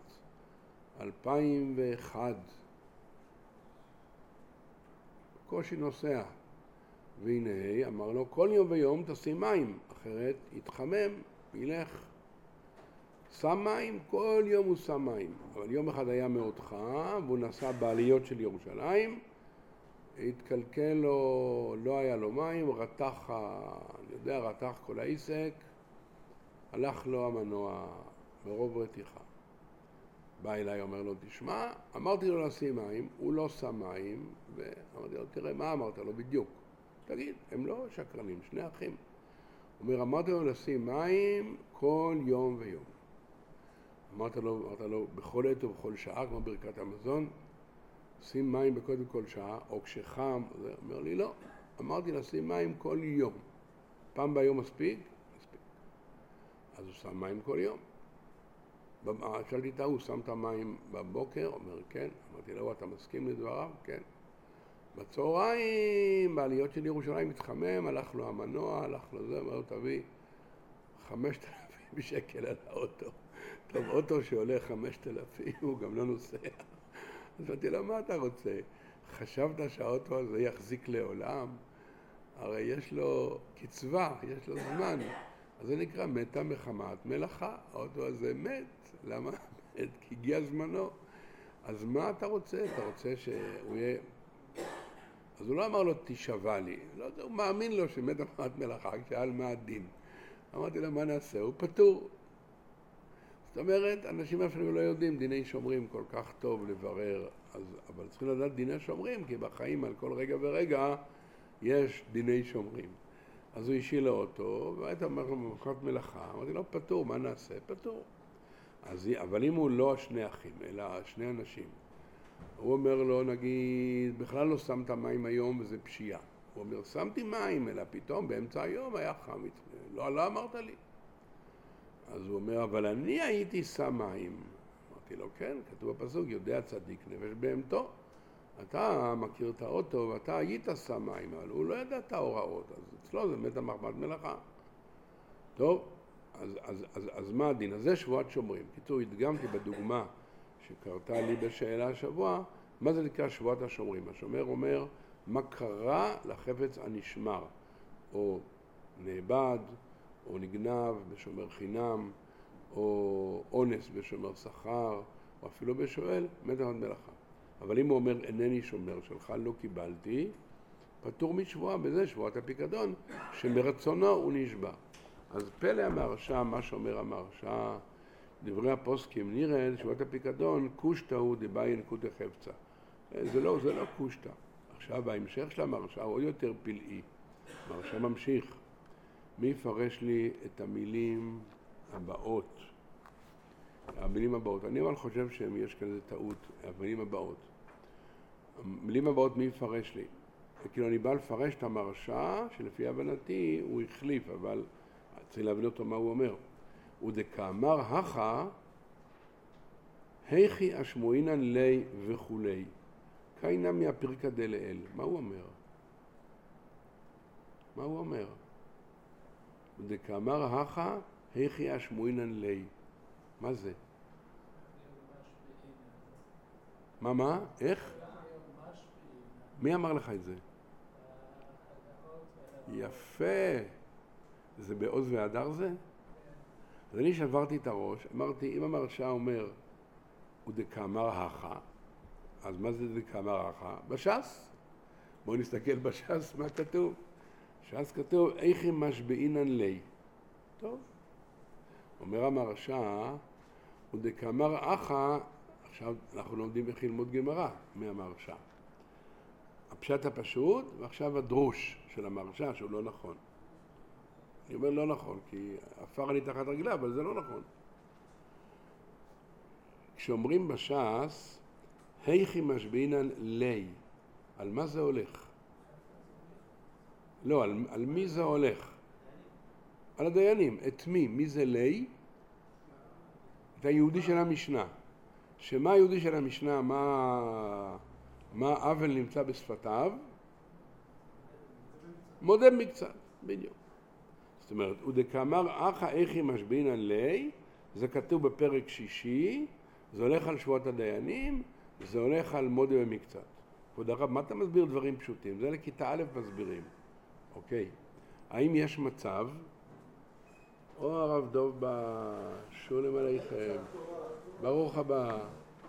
2001. קושי נוסע. והנה אמר לו, כל יום ויום תשים מים, אחרת יתחמם, ילך. שם מים, כל יום הוא שם מים. אבל יום אחד היה מאוד חם, והוא נסע בעליות של ירושלים, התקלקל לו, לא היה לו מים, רתח כל העסק, הלך לו המנוע מרוב רתיחה. בא אליי, אומר לו, תשמע, אמרתי לו לשים מים, הוא לא שם מים, ואמרתי לו, תראה, מה אמרת לו בדיוק? תגיד, הם לא שקרנים, שני אחים. הוא אומר, אמרתי לו לשים מים כל יום ויום. אמרת לו, בכל עת ובכל שעה, כמו ברכת המזון, שים מים בכל שעה, או כשחם, הוא אומר לי, לא, אמרתי לשים מים כל יום. פעם ביום מספיק? מספיק. אז הוא שם מים כל יום. שאלתי את הוא שם את המים בבוקר? אומר כן. אמרתי לו, אתה מסכים לדבריו? כן. בצהריים, בעליות של ירושלים התחמם, הלך לו המנוע, הלך לו זה, אמר לו תביא 5,000 שקל על האוטו. טוב, אוטו שעולה 5,000, הוא גם לא נוסע. אז אמרתי לו, מה אתה רוצה? חשבת שהאוטו הזה יחזיק לעולם? הרי יש לו קצבה, יש לו זמן. אז זה נקרא מתה מחמת מלאכה. האוטו הזה מת. למה? מת? כי הגיע זמנו. אז מה אתה רוצה? אתה רוצה שהוא יהיה... אז הוא לא אמר לו, תשבע לי. לא יודע, הוא מאמין לו שמתה מחמת מלאכה, כשאל מה הדין. אמרתי לו, מה נעשה? הוא פטור. זאת אומרת, אנשים אפילו לא יודעים דיני שומרים כל כך טוב לברר, אבל צריכים לדעת דיני שומרים, כי בחיים על כל רגע ורגע יש דיני שומרים. אז הוא השאיר לו אותו, והיית אומר לו, במחמת מלאכה, אמרתי לו, פטור, מה נעשה? פטור. אבל אם הוא לא שני אחים, אלא שני אנשים, הוא אומר לו, נגיד, בכלל לא שמת מים היום וזה פשיעה. הוא אומר, שמתי מים, אלא פתאום באמצע היום היה חם. לא אמרת לי. אז הוא אומר, אבל אני הייתי שם מים. אמרתי לו, כן, כתוב בפסוק, יודע צדיק נפש בהמתו. אתה מכיר את האוטו ואתה היית שם מים, אבל הוא לא ידע את ההוראות, אז אצלו זה מתה מחמת מלאכה. טוב, אז מה הדין? אז זה שבועת שומרים. קיצור, הדגמתי בדוגמה שקרתה לי בשאלה השבוע, מה זה נקרא שבועת השומרים? השומר אומר, מה קרה לחפץ הנשמר, או נאבד, או נגנב בשומר חינם, או אונס בשומר שכר, או אפילו בשואל, מתה מחמת מלאכה. אבל אם הוא אומר, אינני שומר שלך, לא קיבלתי, פטור משבועה בזה, שבועת הפיקדון, שמרצונו הוא נשבע. אז פלא המהרש"א, מה שאומר המהרש"א, דברי הפוסקים, נראה, שבועת הפיקדון, קושטא הוא דבאי נקוטי חפצה. זה לא קושטא. עכשיו, ההמשך של המהרש"א הוא עוד יותר פלאי. המהרש"א ממשיך. מי יפרש לי את המילים הבאות? המילים הבאות. אני אבל חושב שיש כזה טעות, המילים הבאות. המילים הבאות מי יפרש לי? כאילו אני בא לפרש את המהרש"א, שלפי הבנתי הוא החליף, אבל צריך להבין אותו מה הוא אומר. ודקאמר הכה, היכי אשמועינן לי וכולי. כאינם מהפרקא דלעיל. מה הוא אומר? מה הוא אומר? ודקאמר הכה, היכי אשמועינן לי. מה זה? מה? איך? מי אמר לך את זה? יפה. זה בעוז והדר זה? אז אני שברתי את הראש, אמרתי, אם המהרש"א אומר, ודקאמר הכה, אז מה זה דקאמר הכה? בש"ס. בואו נסתכל בש"ס מה כתוב. בש"ס כתוב, איכי משבעינן לי. טוב. אומר המהרש"א, ודקאמר הכה, עכשיו אנחנו לומדים איך ללמוד גמרא מהמהרש"א. הפשט הפשוט, ועכשיו הדרוש של המהרש"א, שהוא לא נכון. אני אומר לא נכון, כי עפר אני תחת רגלה, אבל זה לא נכון. כשאומרים בש"ס, היכי משבעינן לי, על מה זה הולך? לא, על מי זה הולך? על הדיינים. את מי? מי זה לי? את היהודי של המשנה. שמה היהודי של המשנה, מה עוול נמצא בשפתיו? מודה מקצת, בדיוק. זאת אומרת, ודקאמר אכה איכי משבעינן לי, זה כתוב בפרק 6, זה הולך על שבועת הדיינים, זה הולך על מודה במקצת. כבוד הרב, מה אתה מסביר דברים פשוטים? זה לכיתה א' מסבירים. אוקיי. האם יש מצב, או הרב דוב בשולם עליכם, ברוך הבא.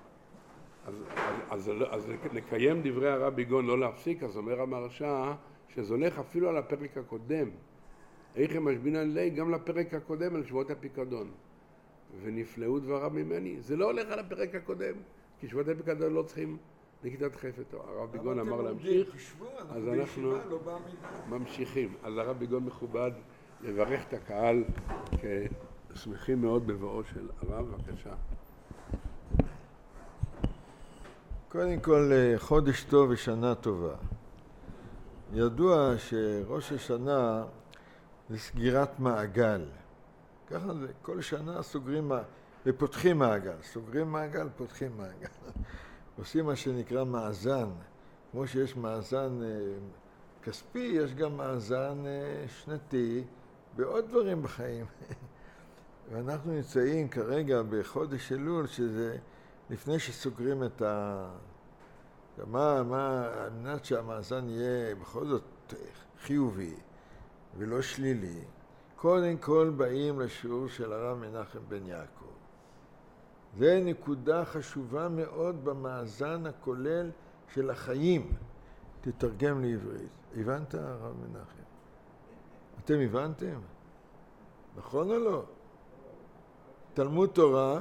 אז לקיים דברי הרב ביגון לא להפסיק, אז אומר המהרש"א שזה הולך אפילו על הפרק הקודם. איכי משבעינן לי גם לפרק הקודם על שבועת הפיקדון. ונפלאו דבריו ממני. זה לא הולך על הפרק הקודם, כי שבועת הפיקדון לא צריכים נקיטת חפץ. הרב ביגון אמר להמשיך, אז אנחנו ממשיכים. אז הרב ביגון מכובד לברך את הקהל, שמחים מאוד בבואו של הרב. בבקשה. קודם כל, חודש טוב ושנה טובה. ידוע שראש השנה זה סגירת מעגל. ככה זה, כל שנה סוגרים ופותחים מעגל. סוגרים מעגל, פותחים מעגל. עושים מה שנקרא מאזן. כמו שיש מאזן כספי, יש גם מאזן שנתי בעוד דברים בחיים. ואנחנו נמצאים כרגע בחודש אלול, שזה לפני שסוגרים את על מנת שהמאזן יהיה בכל זאת חיובי ולא שלילי, קודם כל באים לשיעור של הרב מנחם בן יעקב. זה נקודה חשובה מאוד במאזן הכולל של החיים. תתרגם לעברית. הבנת, הרב מנחם? אתם הבנתם? נכון או לא? תלמוד תורה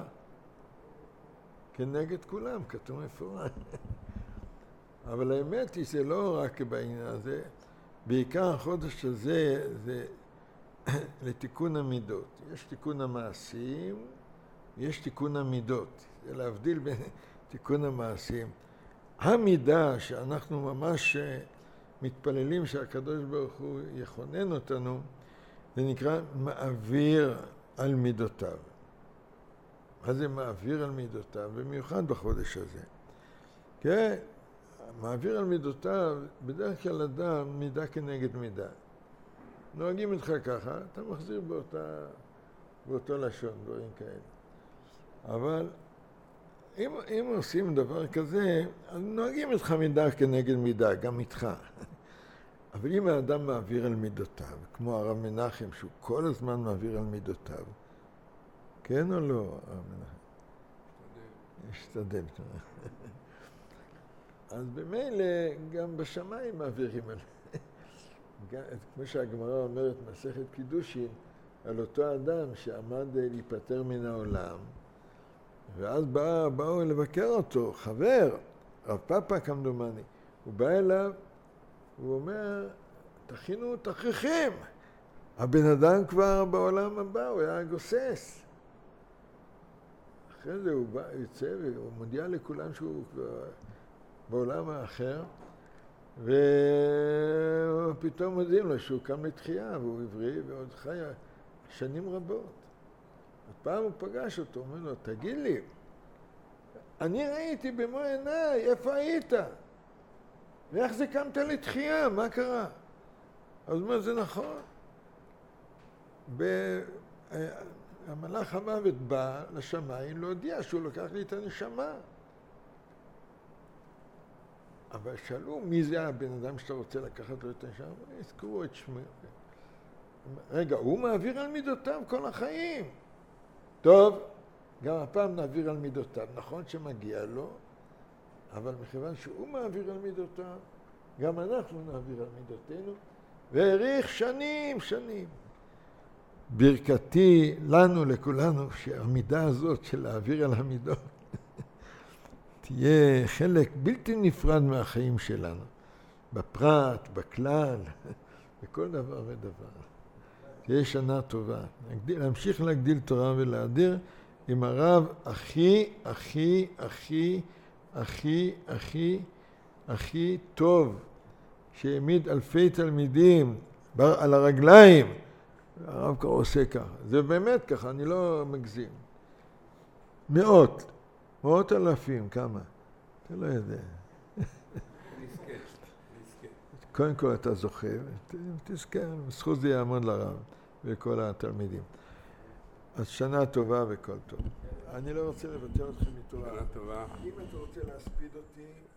כנגד כולם, כתוב מפורש. אבל האמת היא, זה לא רק בעניין הזה, בעיקר החודש הזה זה לתיקון המידות. יש תיקון המעשים, יש תיקון המידות. זה להבדיל בין תיקון המעשים. המידה שאנחנו ממש מתפללים שהקדוש ברוך הוא יכונן אותנו, זה נקרא מעביר על מידותיו. מה זה מעביר על מידותיו? במיוחד בחודש הזה. כן, מעביר על מידותיו, בדרך כלל אדם מידה כנגד מידה. נוהגים איתך ככה, אתה מחזיר באותו לשון, דברים כאלה. אבל אם עושים דבר כזה, אז נוהגים איתך מידה כנגד מידה, גם איתך. אבל אם האדם מעביר על מידותיו, כמו הרב מנחם, שהוא כל הזמן מעביר על מידותיו, כן או לא, הרב מנחם? השתדל. אז במילא גם בשמיים מעבירים על... כמו שהגמרא אומרת, מסכת קידושין, על אותו אדם שעמד להיפטר מן העולם, ואז באו לבקר אותו, חבר, רב פאפה כמדומני, הוא בא אליו, הוא אומר, תכינו תכריכים. הבן אדם כבר בעולם הבא, הוא היה גוסס. אחרי זה הוא יוצא והוא מודיע לכולם שהוא בעולם האחר, ופתאום מודיעים לו שהוא קם לתחייה, והוא עברי ועוד חי שנים רבות. פעם הוא פגש אותו, אומר לו, תגיד לי, אני ראיתי במו עיניי, איפה היית? ואיך זה קמת לתחייה? מה קרה? אז הוא אומר, זה נכון. המלאך המוות בא לשמיים להודיע שהוא לוקח לי את הנשמה. אבל שאלו, מי זה הבן אדם שאתה רוצה לקחת לו את הנשמה? הזכרו את שמו. רגע, הוא מעביר על מידותיו כל החיים. טוב, גם הפעם נעביר על מידותיו. נכון שמגיע לו, אבל מכיוון שהוא מעביר על מידותיו, גם אנחנו נעביר על מידותינו, והאריך שנים. ברכתי לנו, לכולנו, שהמידה הזאת של להעביר על המידות, תהיה חלק בלתי נפרד מהחיים שלנו, בפרט, בכלל, בכל דבר ודבר. תהיה שנה טובה. להמשיך להגדיל תורה ולהאדיר עם הרב הכי טוב, שהעמיד אלפי תלמידים על הרגליים. הרב כבר עושה ככה. זה באמת ככה, אני לא מגזים. מאות אלפים, כמה? אתה לא יודע. קודם כל אתה זוכה, תזכר, זכות זה יעמוד לרב ולכל התלמידים. אז שנה טובה וכל טוב. אני לא רוצה לבטל אתכם מתורה. שנה טובה. אם אתה רוצה להספיד אותי,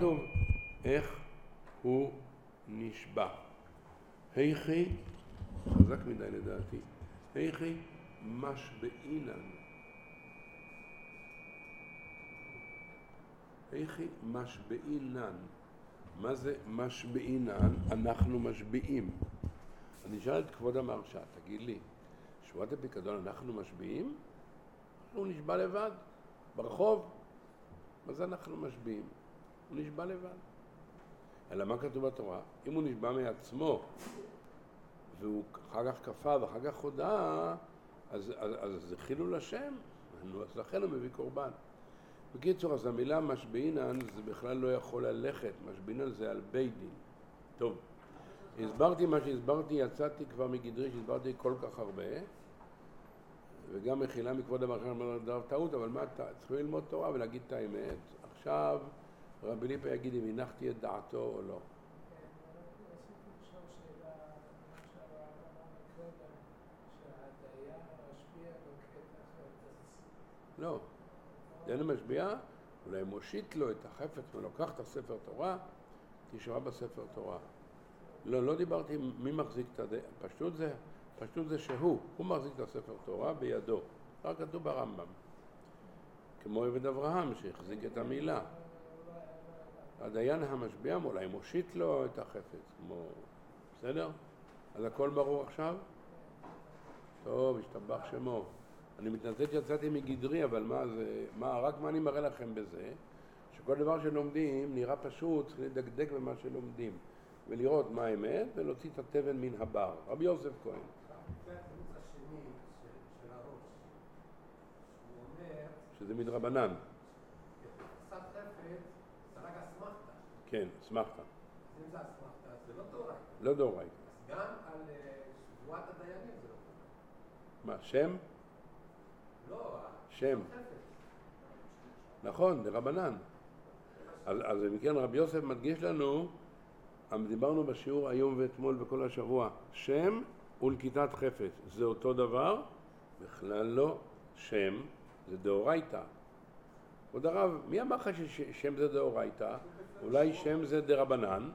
כתוב? איך הוא נשבע. היכי, חזק מדי לדעתי, היכי משבעינן. היכי משבעינן. מה זה משבעינן? אנחנו משביעים. אני אשאל את כבוד המהרש"א, תגיד לי, שבועת הפיקדון אנחנו משביעים? הוא נשבע לבד, ברחוב. מה זה אנחנו משביעים? הוא נשבע לבד. אלא מה כתוב בתורה? אם הוא נשבע מעצמו, והוא אחר כך כפה ואחר כך הודעה, אז זה חילול השם, אז לכן הוא מביא קורבן. בקיצור, אז המילה משביעינן זה בכלל לא יכול ללכת, משביעינן זה על בית דין. טוב, הסברתי מה שהסברתי, יצאתי כבר מגדרי שהסברתי כל כך הרבה, וגם מחילה מכבוד המהרש"א אומר דבר טעות, אבל מה, צריכים ללמוד תורה ולהגיד את האמת. עכשיו רבי ליפא יגיד אם הנחתי את דעתו או לא. לא, דיין משביע, אולי מושיט לו את החפץ ולוקח את הספר תורה, תשמע בספר תורה. לא דיברתי מי מחזיק את הדעה, פשוט זה שהוא מחזיק את הספר תורה בידו. רק כתוב ברמב"ם. כמו עבד אברהם שהחזיק את המילה. הדיין המשביע אולי מושיט לו את החפץ, כמו... בסדר? אז הכל ברור עכשיו? טוב, השתבח שמו. אני מתנצל שיצאתי מגדרי, אבל רק מה אני מראה לכם בזה? שכל דבר שלומדים נראה פשוט, צריך לדקדק במה שלומדים, ולראות מה האמת, ולהוציא את התבן מן הבר. רבי יוסף כהן. זה התירוץ השני של הראש. הוא אומר... שזה מדרבנן. קצת חפץ, זה רק אסמכתא. כן, אסמכתא. אם זה אסמכתא, זה לא דאורייתא. לא דאורייתא. אז גם על שבועת הדיינים זה לא דאורייתא. מה, שם? לא, שם. נכון, דרבנן. אז אם כן, רבי יוסף מדגיש לנו, דיברנו בשיעור היום ואתמול וכל השבוע, שם ולקיטת חפץ. זה אותו דבר? בכלל לא. שם זה דאורייתא. עוד הרב, מי אמר לך ששם זה דאורייתא? אולי שם זה דרבנן?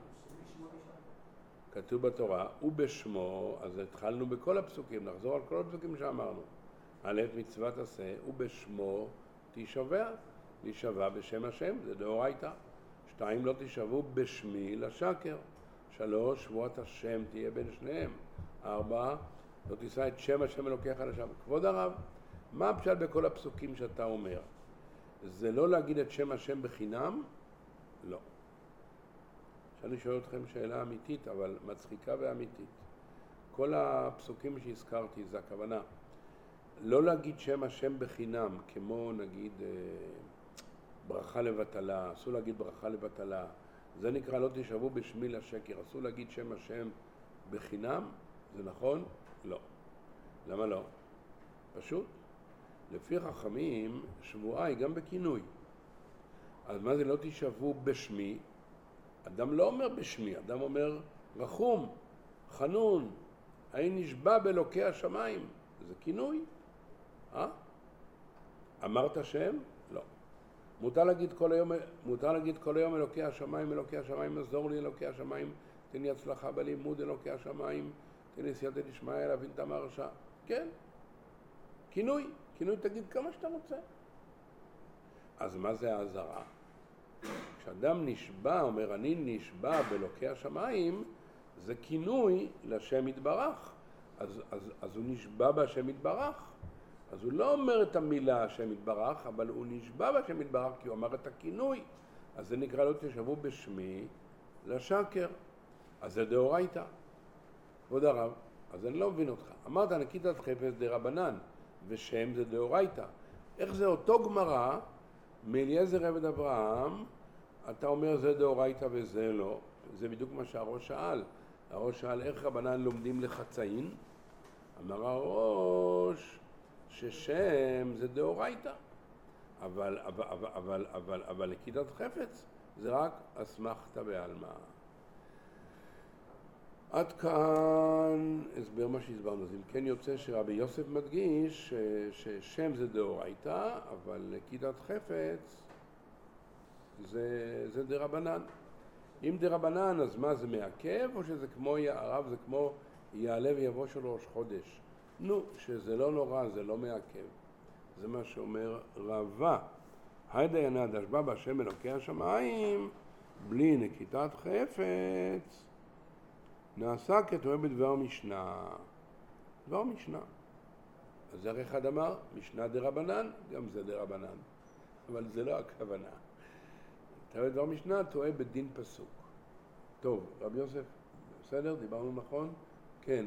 כתוב בתורה, ובשמו, אז התחלנו בכל הפסוקים, נחזור על כל הפסוקים שאמרנו. א' מצוות עשה, ובשמו תישבע, להישבע בשם השם, זה דאורייתא. 2, לא תישבעו בשמי לשקר. 3, שבועת השם תהיה בין שניהם. 4, לא תישא את שם השם אלוקיך לשווא. כבוד הרב, מה הפשט בכל הפסוקים שאתה אומר? זה לא להגיד את שם השם בחינם? לא. שאני שואל אתכם שאלה אמיתית, אבל מצחיקה ואמיתית. כל הפסוקים שהזכרתי, זה הכוונה. לא להגיד שם השם בחינם, כמו נגיד ברכה לבטלה, אסור להגיד ברכה לבטלה. זה נקרא לא תשבעו בשמי לשקר, אסור להגיד שם השם בחינם, זה נכון? לא. למה לא? פשוט. לפי חכמים, שבועה היא גם בכינוי. אז מה זה לא תשבעו בשמי? אדם לא אומר בשמי, אדם אומר רחום, חנון, האין נשבע באלוקי השמיים. זה כינוי. אמרת שם? לא. מותר להגיד כל היום אלוקי השמיים, עזור לי אלוקי השמיים, תן לי הצלחה בלימוד אלוקי השמיים, תן לי סייעתא דשמיא להבין את המהרש"א. כן. כינוי תגיד כמה שאתה רוצה. אז מה זה האזהרה? כשאדם נשבע, אומר אני נשבע באלוקי השמיים, זה כינוי לשם יתברך. אז הוא נשבע בהשם יתברך. אז הוא לא אומר את המילה השם יתברך, אבל הוא נשבע בהשם יתברך כי הוא אמר את הכינוי. אז זה נקרא לא תשבעו בשמי לשקר. אז זה דאורייתא. כבוד הרב, אז אני לא מבין אותך. אמרת נקיטת חפץ דרבנן, ושם זה דאורייתא. איך זה אותו גמרא, מאליעזר עבד אברהם, אתה אומר זה דאורייתא וזה לא. זה בדיוק מה שהראש שאל. הראש שאל איך רבנן לומדים לחצאין? אמר הראש ששם זה דאורייתא. אבל נקיטת חפץ זה רק אסמכתא בעלמא. עד כאן הסבר מה שהסברנו. אז אם כן יוצא שרבי יוסף מדגיש ששם זה דאורייתא, אבל נקיטת חפץ זה דרבנן. אם דרבנן, אז מה, זה מעכב, או שזה כמו הרב, זה כמו יעלה ויבוא של ראש חודש? נו, שזה לא נורא, זה לא מעכב. זה מה שאומר רבה. היידה ינד השבע בהשם אלוקי השמיים, בלי נקיטת חפץ, נעשה כתובה בדבר משנה. דבר משנה. אז זה אחד אמר, משנה דרבנן, גם זה דרבנן. אבל זה לא הכוונה. אתה רואה דבר משנה, טועה בדין פסוק. טוב, רב יוסף, בסדר? דיברנו נכון? כן.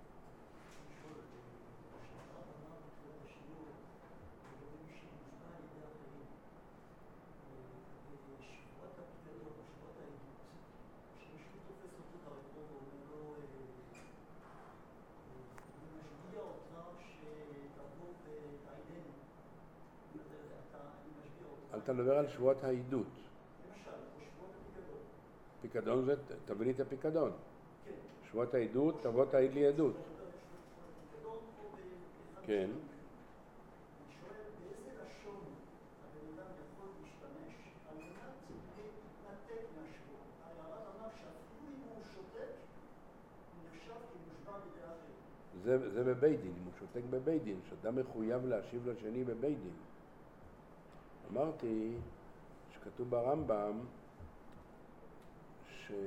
אתה מדבר על שבועת העידות. למשל, שבועת הפיקדון. פיקדון זה, תביא לי את הפיקדון. כן. שבועת העידות, תבוא תעיד לי עדות. כן. אני שואל, באיזה לשון הבן אדם יכול להשתמש על מנת להתנתק מהשבועה? הרי הרב אמר שאפילו אם הוא שותק, הוא נחשב כמושבע בידי אחר. זה בבית דין, אם הוא שותק בבית דין, שאדם מחויב להשיב לשני בבית דין. אמרתי שכתוב ברמב"ם שהוא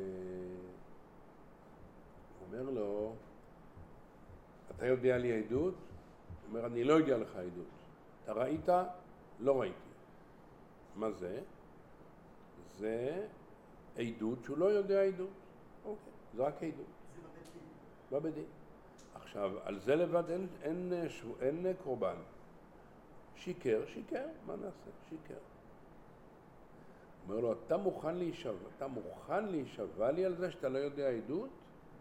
אומר לו, אתה יודע לי עדות? הוא אומר, אני לא יודע לך עדות. אתה ראית? לא ראיתי. מה זה? זה עדות שהוא לא יודע עדות. אוקיי, זה רק עדות. זה בבית דין. בבית דין. עכשיו, על זה לבד אין קורבן. שיקר, מה נעשה? שיקר. אומר לו, אתה מוכן להישבע לי על זה שאתה לא יודע עדות?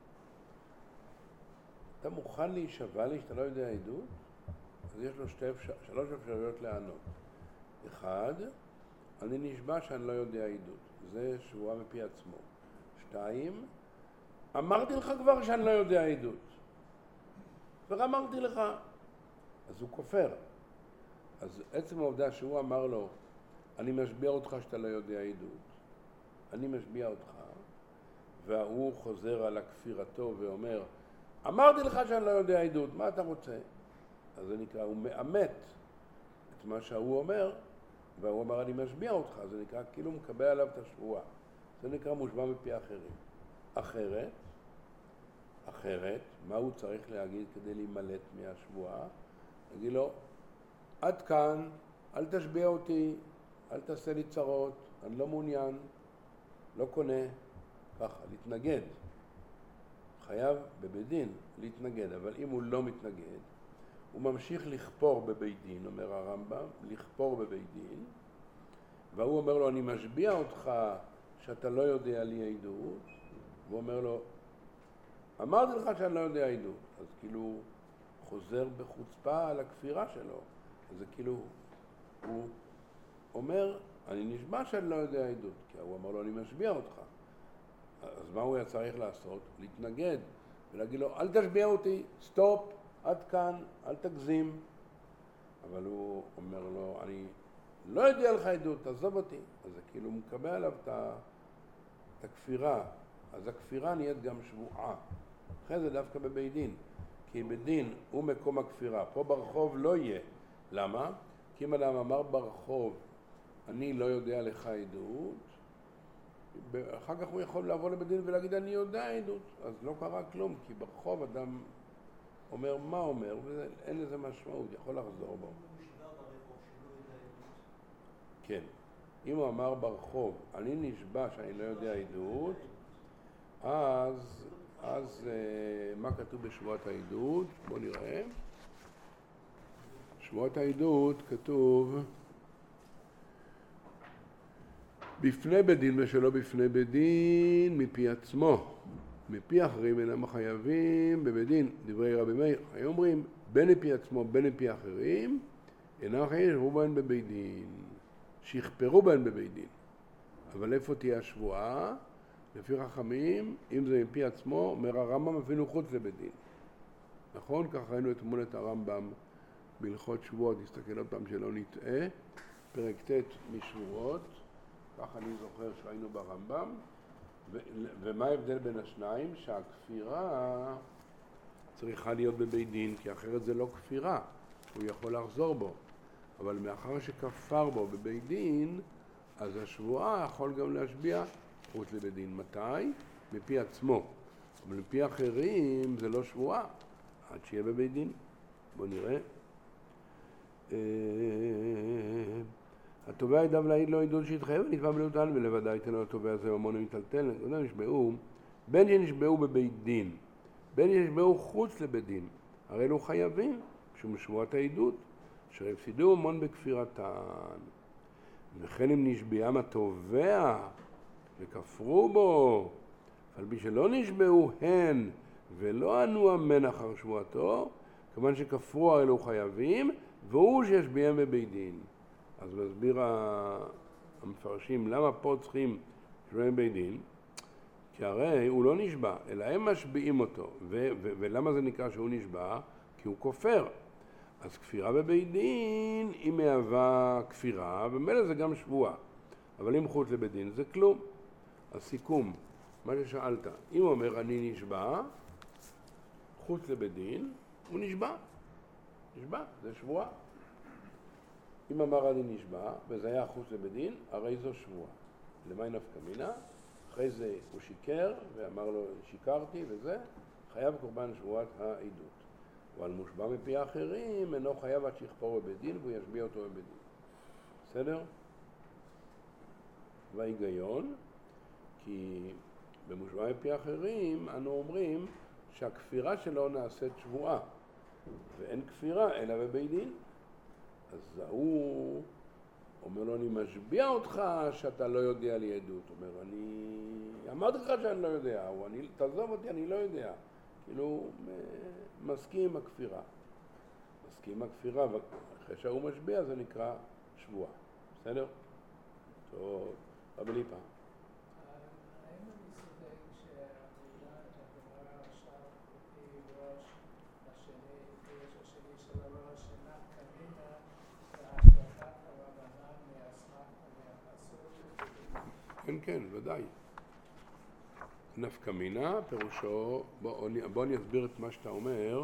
אתה מוכן להישבע לי שאתה לא יודע עדות? אז יש לו שלוש אפשרויות לענות. אחד, אני נשבע שאני לא יודע עדות. זה שבועה מפי עצמו. 2, אמרתי לך כבר שאני לא יודע עדות. ואמרתי לך. אז הוא כופר. אז עצם העובדה שהוא אמר לו, אני משביע אותך שאתה לא יודע עדות, אני משביע אותך, והוא חוזר על הכפירתו ואומר, אמרתי לך שאני לא יודע עדות, מה אתה רוצה? אז זה נקרא, הוא מאמת את מה שהוא אומר, והוא אמר, אני משביע אותך, זה נקרא, כאילו הוא מקבל עליו את השבועה. זה נקרא מושבע מפי אחרים. אחרת, מה הוא צריך להגיד כדי להימלט מהשבועה? להגיד לו, עד כאן, אל תשביע אותי, אל תעשה לי צרות, אני לא מעוניין, לא קונה, ככה, להתנגד. חייב בבית דין להתנגד, אבל אם הוא לא מתנגד, הוא ממשיך לכפור בבית דין, אומר הרמב"ם, לכפור בבית דין, והוא אומר לו, אני משביע אותך שאתה לא יודע לי עדות, והוא אומר לו, אמרתי לך שאני לא יודע עדות, אז כאילו חוזר בחוצפה על הכפירה שלו. אז זה כאילו, הוא אומר, אני נשבע שאני לא יודע עדות, כי הוא אמר לו, אני משביע אותך. אז מה הוא היה צריך לעשות? להתנגד, ולהגיד לו, אל תשביע אותי, סטופ, עד כאן, אל תגזים. אבל הוא אומר לו, אני לא יודע לך עדות, תעזוב אותי. אז זה כאילו, הוא מקבל עליו את הכפירה. אז הכפירה נהיית גם שבועה. אחרי זה דווקא בבית דין, כי בית דין הוא מקום הכפירה. פה ברחוב לא יהיה. למה? כי אם אדם אמר ברחוב, אני לא יודע לך עדות, אחר כך הוא יכול לעבור לבית דין ולהגיד, אני יודע עדות. אז לא קרה כלום, כי ברחוב אדם אומר מה אומר, ואין לזה משמעות, יכול לחזור בו. כן. אם הוא אמר ברחוב, אני נשבע שאני לא יודע עדות, אז מה כתוב בשבועת העדות? בואו נראה. שבועת העדות כתוב בפני בית דין ושלא בפני בית דין מפי עצמו, מפי אחרים אינם חייבים בבית דין. דברי רבי מאיר, היו אומרים בין מפי עצמו בין מפי אחרים אינם חייבים שישבו בהן בבית דין, שיכפרו בהן בבית דין. אבל איפה תהיה השבועה? לפי חכמים, אם זה מפי עצמו, אומר הרמב"ם אפילו חוץ לבית דין. נכון? כך ראינו אתמול את הרמב"ם בהלכות שבועות, נסתכל עוד פעם שלא נטעה, פרק ט' משבועות, ככה אני זוכר שהיינו ברמב"ם, ומה ההבדל בין השניים? שהכפירה צריכה להיות בבית דין, כי אחרת זה לא כפירה, הוא יכול לחזור בו. אבל מאחר שכפר בו בבית דין, אז השבועה יכול גם להשביע חוץ לבית דין. מתי? מפי עצמו. אבל מפי אחרים זה לא שבועה, עד שיהיה בבית דין. בואו נראה. התובע ידע להעיד לו עדות שהתחייב ונתבע בלעותן, ולוודאי ייתן לו התובע הזה ממון ומטלטל. נשבעו, בין שנשבעו בבית דין, בין שנשבעו חוץ לבית דין, הרי אלו חייבים, משום שבועת העדות, אשר הפסידו ממון בכפירתן. וכן אם נשביעם התובע וכפרו בו, על פי שלא נשבעו הן ולא ענו אמן אחר שבועתו, כיוון שכפרו הרי אלו חייבים, והוא שישביעם בבית דין. אז מסביר המפרשים למה פה צריכים לשביעם בבית דין, כי הרי הוא לא נשבע, אלא הם משביעים אותו. ולמה זה נקרא שהוא נשבע? כי הוא כופר. אז כפירה בבית דין היא מהווה כפירה, ומילא זה גם שבועה. אבל אם חוץ לבית דין זה כלום. הסיכום, מה ששאלת, אם הוא אומר אני נשבע, חוץ לבית דין, הוא נשבע. נשבע, זה שבועה. אם אמר אני נשבע, וזה היה חוץ לבית דין, הרי זו שבועה. למה נפקא מינה? אחרי זה הוא שיקר, ואמר לו שיקרתי וזה, חייב קורבן שבועת העדות. אבל מושבע מפי האחרים אינו חייב עד שיכפור בבית דין והוא ישביע אותו בבית דין. בסדר? וההיגיון, כי במושבע מפי האחרים אנו אומרים שהכפירה שלו נעשית שבועה, ואין כפירה אלא בבית דין. אז הוא אומר לו, אני משביע אותך שאתה לא יודע לי עדות. הוא אומר, אני אמרתי לך שאני לא יודע, תעזוב אותי, אני לא יודע. כאילו, מסכים עם הכפירה. מסכים עם הכפירה, ואחרי שהוא משביע זה נקרא שבועה. בסדר? טוב, רבי ליפה. האם אני צודק שהגמרא עכשיו היא ראש השני של הראש שנפקא מינה והשלכת הרבנן מהאסמכתא והפסוק? כן, כן, ודאי. נפקא מינה, פירושו, בוא אני אסביר את מה שאתה אומר,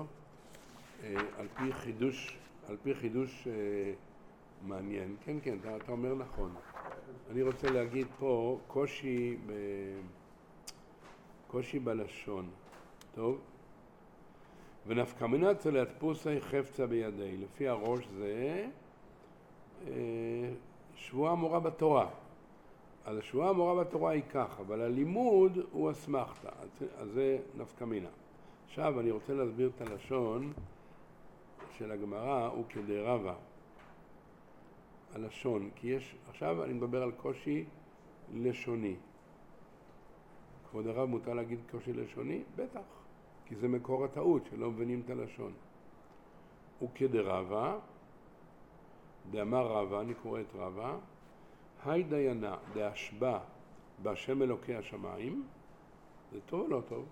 על פי חידוש מעניין. כן, כן, אתה אומר נכון. אני רוצה להגיד פה קושי בלשון. טוב? ונפקא מינה אצל להדפוסי חפצה בידי. לפי הראש זה שבועה אמורה בתורה. אז השבועה המורה בתורה היא כך, אבל הלימוד הוא אסמכתא, אז זה נפקא מינה. עכשיו אני רוצה להסביר את הלשון של הגמרא, הוא כדרבא. הלשון, כי יש, עכשיו אני מדבר על קושי לשוני. כבוד הרב, מותר להגיד קושי לשוני? בטח, כי זה מקור הטעות שלא מבינים את הלשון. הוא כדרבא, דאמר רבא, אני קורא את רבא, היי דיינה דאשבע בהשם אלוקי השמיים, זה טוב או לא טוב?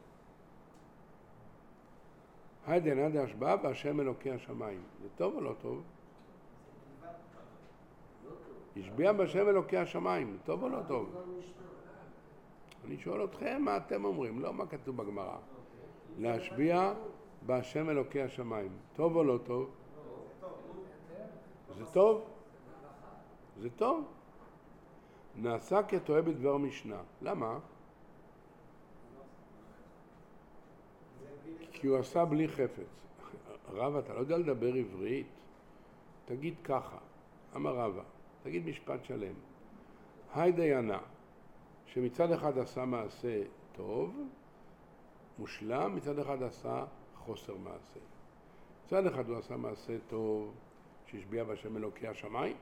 היי דיינה דאשבע בהשם אלוקי השמיים, זה טוב או לא טוב? השביע בהשם אלוקי השמיים, זה טוב או לא טוב? אני שואל אתכם מה אתם אומרים, לא מה כתוב בגמרא. להשביע בהשם אלוקי השמיים, טוב או לא טוב? זה טוב? זה טוב? נעשה כטועה בדבר משנה. למה? כי הוא עשה בלי חפץ. רבא, אתה לא יודע לדבר עברית? תגיד ככה, אמר רבא, תגיד משפט שלם. היי דיינה, שמצד אחד עשה מעשה טוב, מושלם, מצד אחד עשה חוסר מעשה. מצד אחד הוא עשה מעשה טוב, שהשביע בהשם אלוקי השמיים,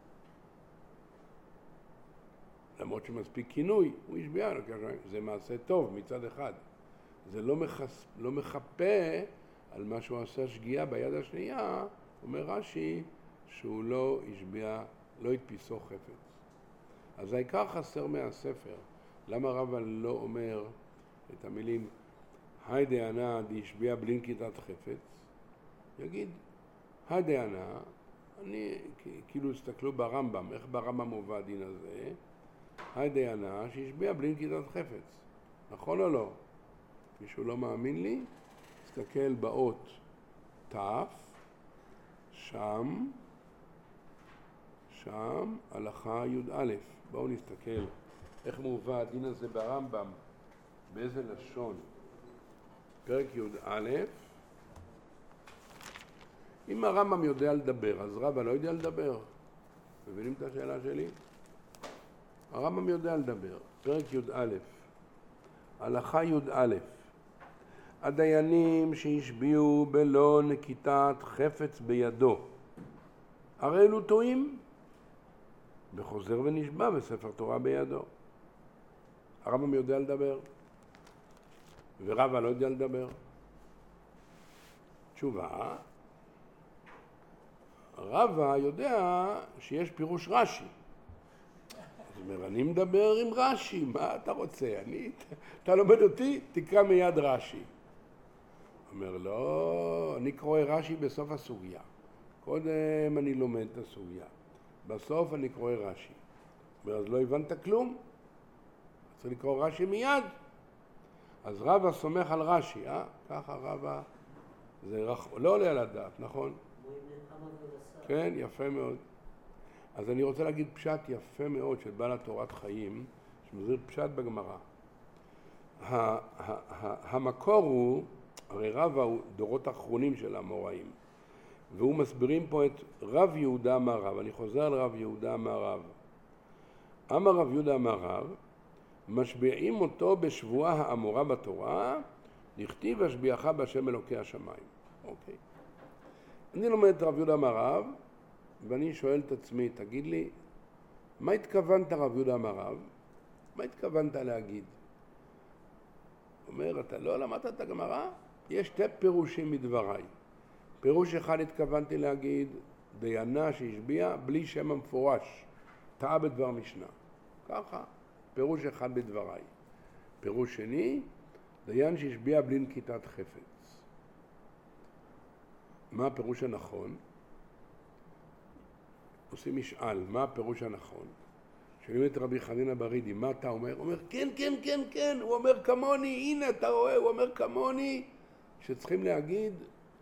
למרות שמספיק כינוי, הוא השביע, זה מעשה טוב מצד אחד. זה לא מחפה על מה שהוא עשה שגיאה ביד השנייה, אומר רש"י שהוא לא השביע, לא הדפיסו חפץ. אז העיקר חסר מהספר. למה רבא לא אומר את המילים היי דיינה דהשביע בלי נקיטת חפץ? יגיד, היי דיינה, כאילו הסתכלו ברמב"ם, איך ברמב"ם מובא הדין הזה? הדיינה שהשביעה בלי נקיטת חפץ. נכון או לא? מישהו לא מאמין לי? תסתכל באות ת', שם, הלכה י"א. בואו נסתכל איך מובא הדין הזה ברמב"ם, באיזה לשון. פרק י"א. אם הרמב"ם יודע לדבר, אז רבא לא יודע לדבר. מבינים את השאלה שלי? הרמב"ם יודע לדבר. פרק י"א. הלכה י"א. הדיינים שהשביעו בלא נקיטת חפץ בידו, הרי אלו טועים וחוזר ונשבע בספר תורה בידו. הרמב"ם יודע לדבר ורבא לא יודע לדבר. תשובה, רבא יודע שיש פירוש רש"י. אז אומר, אני מדבר עם רש"י, מה אתה רוצה? אתה לומד אותי, תקרא מיד רש"י. אומר, לא, אני קורא רש"י בסוף הסוגיה. קודם אני לומד את הסוגיה. בסוף אני קורא רש"י. אומר, אז לא הבנת כלום? צריך לקרוא רש"י מיד. אז רבא סומך על רש"י, ככה רבא, זה לא עולה על הדעת, נכון? כן, יפה מאוד. אז אני רוצה להגיד פשט יפה מאוד של בעל התורת חיים, שמזיר פשט בגמרא. המקור הוא, הרי רבא הוא דורות האחרונים של האמוראים, והוא מסבירים פה את רב יהודה אמר רב. אני חוזר על רב יהודה אמר רב. אמר רב יהודה אמר רב, משביעים אותו בשבועה האמורה בתורה, לכתיב השביעך בהשם אלוקי השמיים. אוקיי. אני לומד את רב יהודה אמר רב, ואני שואל את עצמי, תגיד לי, מה התכוונת רב יהודה אמר רב? מה התכוונת להגיד? אומר, אתה לא למדת את הגמרא? יש שתי פירושים מדבריי. פירוש אחד התכוונתי להגיד, דיינה שהשביעה בלי שם המפורש, טעה בדבר משנה. ככה, פירוש אחד בדבריי. פירוש שני, דיין שהשביעה בלי נקיטת חפץ. מה הפירוש הנכון? עושים משאל, מה הפירוש הנכון? שואלים את רבי חנינא ברידי, מה אתה אומר? הוא אומר, כן, כן, כן, כן, הוא אומר כמוני, הנה אתה רואה, הוא אומר כמוני, שצריכים להגיד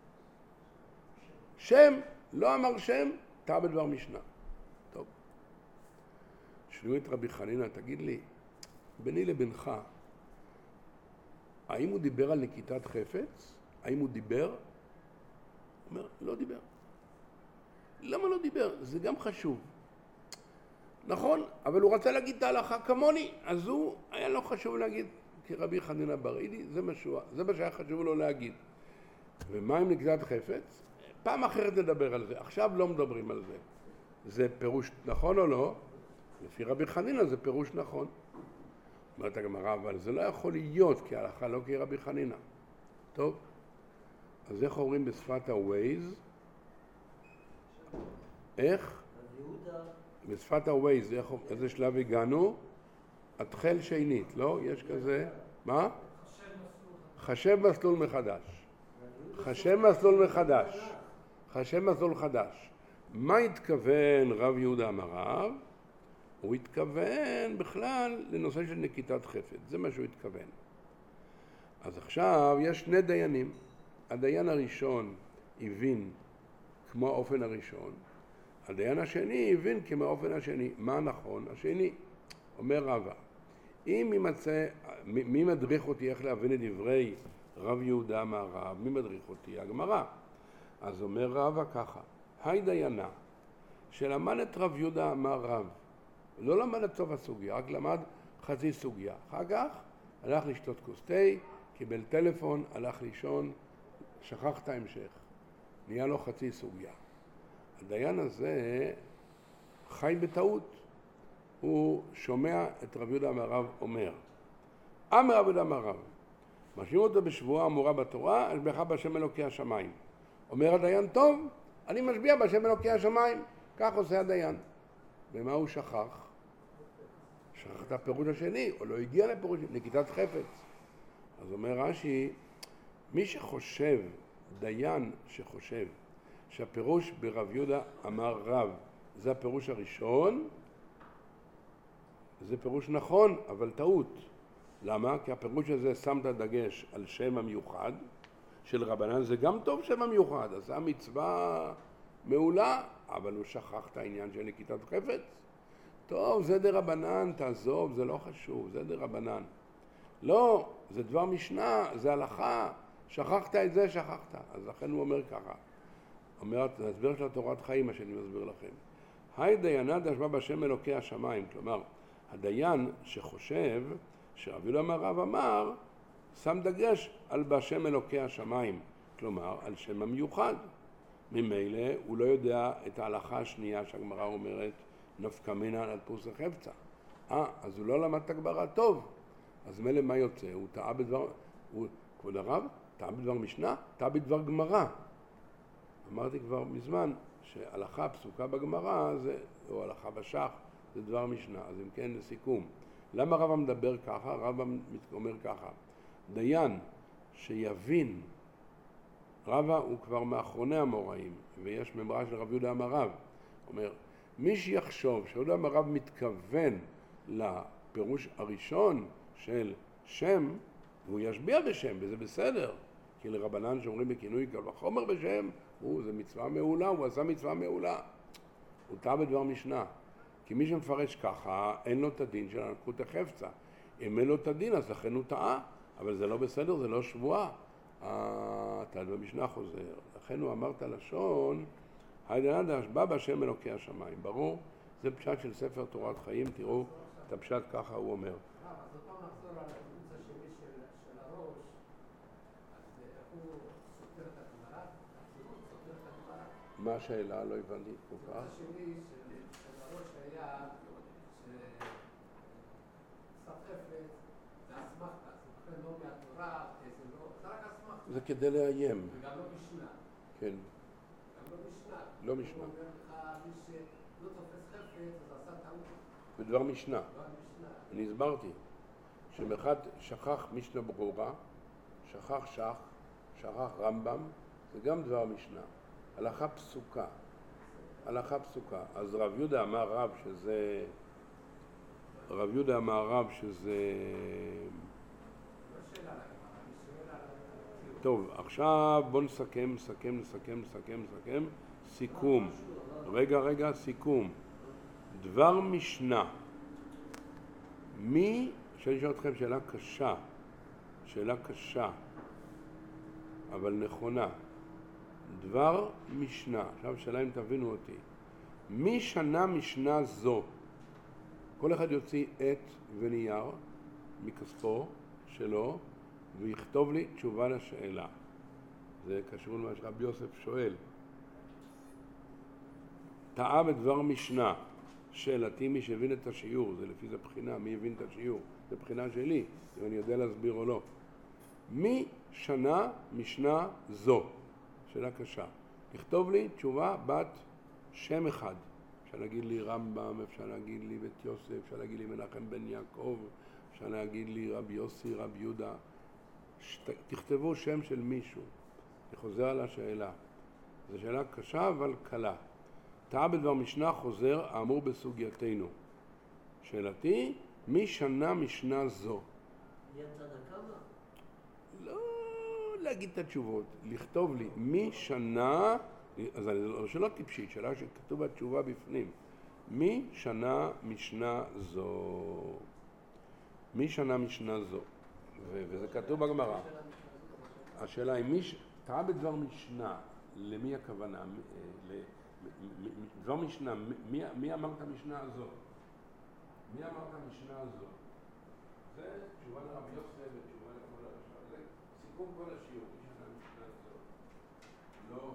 שם, לא אמר שם, טעה בדבר משנה. טוב. שואלים את רבי חנינא, תגיד לי, ביני לבינך, האם הוא דיבר על נקיטת חפץ? האם הוא דיבר? הוא אומר, לא דיבר. למה לא דיבר? זה גם חשוב. נכון, אבל הוא רצה להגיד את ההלכה כמוני, אז הוא היה לא חשוב להגיד כרבי חנינא ברידי, זה מה שהיה חשוב לו להגיד. ומה עם נקיטת חפץ? פעם אחרת נדבר על זה, עכשיו לא מדברים על זה. זה פירוש נכון או לא? לפי רבי חנינא זה פירוש נכון. אומרת הגמרא, אבל זה לא יכול להיות כהלכה, לא כרבי חנינא. טוב, אז איך אומרים בשפת הווייז? איך? בשפת הווייז, איזה שלב הגענו? התחל שנית, לא? יש כזה? מה? חשב מסלול מחדש. חשב מסלול מחדש. חשב מסלול חדש. מה התכוון רב יהודה אמר רב? הוא התכוון בכלל לנושא של נקיטת חפץ. זה מה שהוא התכוון. אז עכשיו יש שני דיינים. הדיין הראשון הבין כמו האופן הראשון. הדיין השני הבין כמו האופן השני. מה נכון? השני. אומר רבא, אם יימצא, מי מדריך אותי איך להבין את דברי רב יהודה אמר רב? מי מדריך אותי? הגמרא. אז אומר רבא ככה, היי דיינה, שלמד את רב יהודה אמר רב, לא למד את סוף הסוגיה, רק למד חצי סוגיה. אחר כך הלך לשתות כוס תה, קיבל טלפון, הלך לישון, שכח את ההמשך. נהיה לו חצי סוגיה. הדיין הזה חי בטעות. הוא שומע את רב יהודה אמר רב אומר, אמר רב יהודה אמר רב, משביעים אותו בשבועה אמורה בתורה, השביעך בהשם אלוקי השמיים. אומר הדיין, טוב, אני משביע בהשם אלוקי השמיים. כך עושה הדיין. ומה הוא שכח? שכח את הפירוש השני, או לא הגיע לפירוש, נקיטת חפץ. אז אומר רש"י, מי שחושב, דיין שחושב, שהפירוש ברב יהודה אמר רב, זה הפירוש הראשון, זה פירוש נכון, אבל טעות. למה? כי הפירוש הזה שם את הדגש על שם המיוחד של רבנן, זה גם טוב שם המיוחד, אז זה המצווה מעולה, אבל הוא שכח את העניין של נקיטת חפץ. טוב, זה דרבנן, תעזוב, זה לא חשוב, זה דרבנן. לא, זה דבר משנה, זה הלכה, שכחת את זה, שכחת. אז לכן הוא אומר ככה, אומר, ההסבר של התורת חיים, מה שאני מסביר לכם. היי דיינה דשבע בשם אלוקי השמיים, כלומר, הדיין שחושב שרבי יהודה מהרב אמר, שם דגש על בשם אלוקי השמיים, כלומר, על שם המיוחד. ממילא הוא לא יודע את ההלכה השנייה שהגמרא אומרת, נפקא מינה על פוסי חפצה. אז הוא לא למד את הגמרא טוב. אז מילא מה יוצא? הוא טעה בדבר, כבוד הרב, טעה בדבר משנה, טעה בדבר גמרא. אמרתי כבר מזמן שהלכה פסוקה בגמרא, או הלכה בשח, זה דבר משנה. אז אם כן, לסיכום. למה רבא מדבר ככה? רבא אומר ככה. דיין שיבין, רבא הוא כבר מאחרוני המוראים, ויש ממרה של רבי יהודה מהרב. אומר, מי שיחשוב שיהודה מהרב מתכוון לפירוש הראשון של שם, והוא ישביע בשם, וזה בסדר, כי לרבנן שאומרים בכינוי קל וחומר בשם, זה מצווה מעולה, הוא עשה מצווה מעולה. הוא טעה בדבר משנה. כי מי שמפרש ככה, אין לו את הדין של הנקות החפצה. אם אין לו את הדין, אז לכן הוא טעה. אבל זה לא בסדר, זה לא שבועה. אתה במשנה חוזר. לכן הוא אמר את הלשון, הידנא דאשבע בשם אלוקי השמיים. ברור? זה פשט של ספר תורת חיים. תראו, את הפשט ככה הוא אומר. אז אותו נחזור על התירוץ השני של הראש, אז איך הוא סותר את הגמרא? התירוץ סותר את הגמרא. מה השאלה? לא הבנתי כל כך. התירוץ השני של הראש היה שסף חפץ זה אסמכתא, זה לא מהתורה, זה רק אסמכתא. זה כדי לאיים. וגם לא משנה. כן. גם לא משנה. לא משנה. הוא אומר לך, מי שלא תופס חפץ, אז עשה טעות. בדבר משנה. דבר משנה. אני הסברתי שמאחד שכח משנה ברורה, שכח שח, שכח רמב"ם, זה גם דבר משנה. הלכה פסוקה. הלכה פסוקה. אז רב יהודה אמר רב שזה... רב יהודה אמר רב שזה... טוב, עכשיו בוא נסכם, סיכום. רגע, סיכום. דבר משנה. שאני אשאל אתכם שאלה קשה, אבל נכונה. דבר משנה. עכשיו שאלה אם תבינו אותי. מי שנה משנה זו? כל אחד יוציא עט ונייר מכספו שלו ויכתוב לי תשובה לשאלה. זה קשור למה שרבי יוסף שואל. טעה בדבר משנה. שאלתי מי שהבין את השיעור, זה לפי זה בחינה, מי הבין את השיעור? זה בחינה שלי, אם אני יודע להסביר או לא. מי שנה משנה זו? שאלה קשה. לכתוב לי תשובה בת שם אחד. אפשר להגיד לי רמב"ם, אפשר להגיד לי בית יוסף, אפשר להגיד לי מנחם בן יעקב, אפשר להגיד לי רבי יוסי, רבי יהודה. תכתבו שם של מישהו. אני חוזר על השאלה. זו שאלה קשה אבל קלה. טעה בדבר משנה חוזר האמור בסוגייתנו. שאלתי, מי שנה משנה זו? יהיה תנא קמא? לא להגיד את התשובות, לכתוב לי מי שנה, אז זו שאלה טיפשית, שאלה שכתוב בתשובה בפנים. מי שנה משנה זו? מי שנה משנה זו? וזה כתוב בגמרא. השאלה היא, טעה בדבר משנה, למי הכוונה? דבר משנה, מי אמר את המשנה הזאת? מי אמר את המשנה הזאת? זה תשובה לרבי יוסף ותשובה לכל הרשע. זה סיכום כל השיעור, מי שנה המשנה הזאת. לא.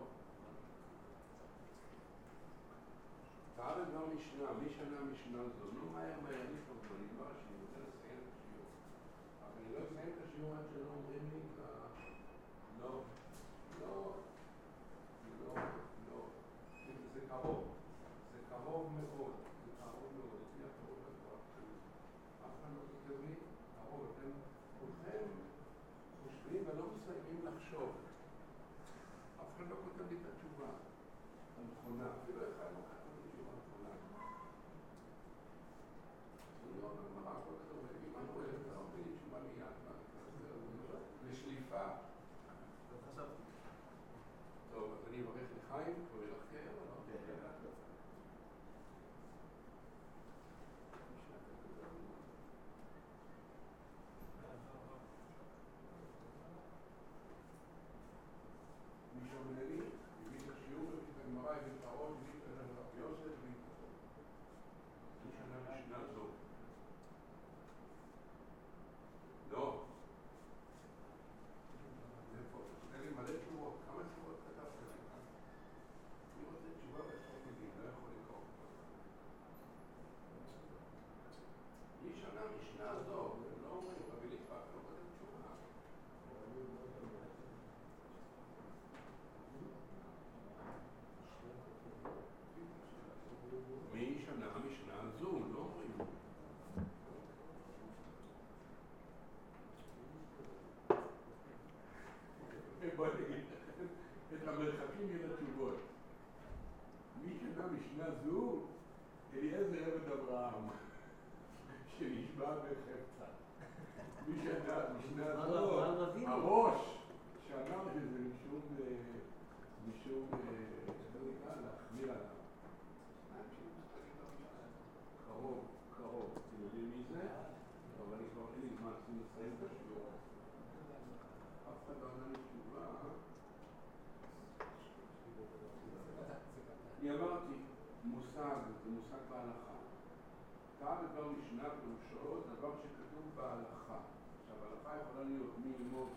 טעה בדבר משנה, מי שנה המשנה הזאת? נו, מהר, אני כבר נגמר השיעור, רוצה לסיים את השיעור. אבל אני לא אסיים את השיעור עד שלא אומרים לי, לא. זה קרוב מאוד, לפי הקרוב לתורה. אף אחד לא כותב לי, קרוב, אתם כולכם חושבים ולא מסיימים לחשוב. אף אחד לא כותב לי את התשובה הנכונה, אפילו אחד לא כתב לי תשובה נכונה. המשנה הזאת, הם לא אומרים, רבי ליפק לא כותב תשובה. מי שנה המשנה הזו, לא אומרים. בוא נגיד, את המרחקים בין התשובות. מי שנה משנה זו, אליעזר עבד אברהם, שנשבע בחפצה. מי שנה משנה זו, הראש, שאמר שזה משום, איך נקרא, להחמיר עליו. קרוב, אתם יודעים מי זה? אבל אני כבר אין לי זמן, אני מסיים את השיעור. אף אחד לא ענה לי תשובה. אני אמרתי, מושג, זה מושג בהלכה. טעם דבר משנה פירושו, דבר שכתוב בהלכה. עכשיו, ההלכה יכולה להיות מאמות,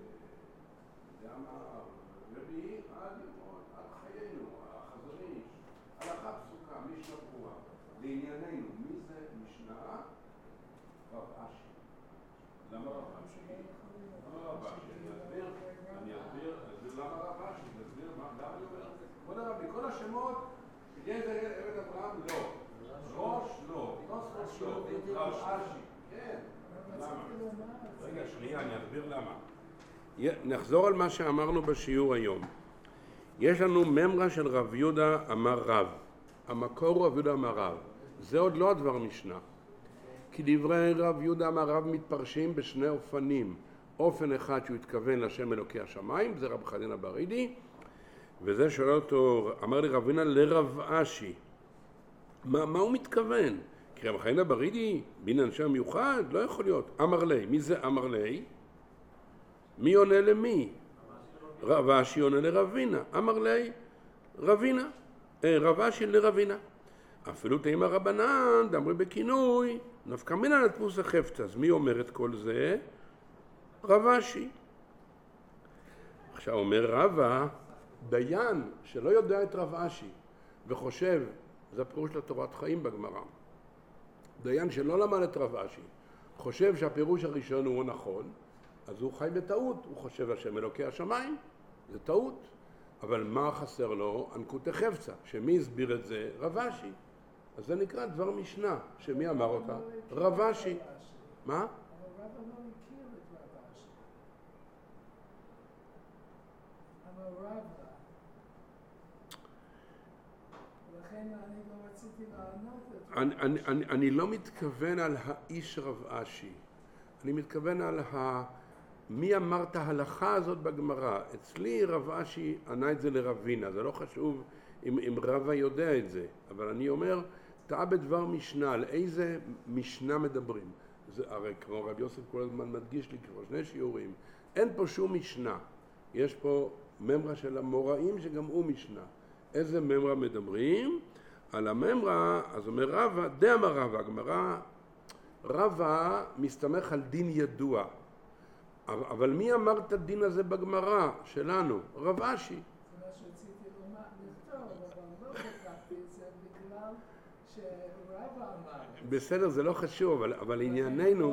רביעי עד ימות, עד חיינו, החזון איש. הלכה פסוקה, משנה ברורה. לענייננו, מי זה משנה? רב אשי. למה רב אשי? למה רב אשי? אני אסביר למה רב אשי, תסביר למה אני אומר. כבוד הרב, מכל השמות, אליעזר עבד אברהם לא. ראש לא. תוספות לא. רב אשי. כן. למה? רגע, שנייה, אני אסביר למה. נחזור על מה שאמרנו בשיעור היום. יש לנו ממרה של רב יהודה אמר רב. המקור הוא רב יהודה אמר רב. זה עוד לא הדבר משנה. כי דברי רב יהודה אמר רב מתפרשים בשני אופנים. אופן אחד שהוא התכוון לשם אלוקי השמיים, זה רב חנינא ברידי, וזה שואל אותו, אמר לי רבינה לרב אשי. מה הוא מתכוון? כי רב חנינא ברידי, בין אנשי המיוחד, לא יכול להיות. אמר לי, מי זה אמר לי? מי עונה למי? רב אשי עונה לרבינה. אמר לי, רבינה. רב אשי לרבינה. אפילו תימא רבנן, דאמרי בכינוי, נפקא מינא לדפוס החפצה. אז מי אומר את כל זה? רב אשי. עכשיו אומר רבא, דיין שלא יודע את רב אשי וחושב, זה הפירוש לתורת חיים בגמרא. דיין שלא למד את רב אשי, חושב שהפירוש הראשון הוא נכון, אז הוא חי בטעות, הוא חושב השם אלוקי השמיים, זה טעות. אבל מה חסר לו? אנקוטי חפצה, שמי הסביר את זה? רב אשי. אז זה נקרא דבר משנה, שמי אמר אותה? רב אשי. מה? אבל רבא לא הכיר את רב אשי. אמר רבא. ולכן אני לא רציתי לענות את זה. אני לא מתכוון על האיש רב אשי. אני מתכוון על מי אמר את ההלכה הזאת בגמרא. אצלי רב אשי ענה את זה לרבינה. זה לא חשוב אם רבא יודע את זה. אבל אני אומר, טעה בדבר משנה. על איזה משנה מדברים? זה הרי כמו רב יוסף כל הזמן מדגיש לי כבר שני שיעורים. אין פה שום משנה. יש פה ממרה של המוראים שגם הוא משנה. איזה ממרה מדברים? על הממרה, אז אומר רבא, דאמר רבא, הגמרא, רבא מסתמך על דין ידוע. אבל מי אמר את הדין הזה בגמרא שלנו? רב אשי. זה מה שרציתי לכתוב, אבל לא כתבתי את זה בגלל שרבא אמר. בסדר, זה לא חשוב, אבל ענייננו,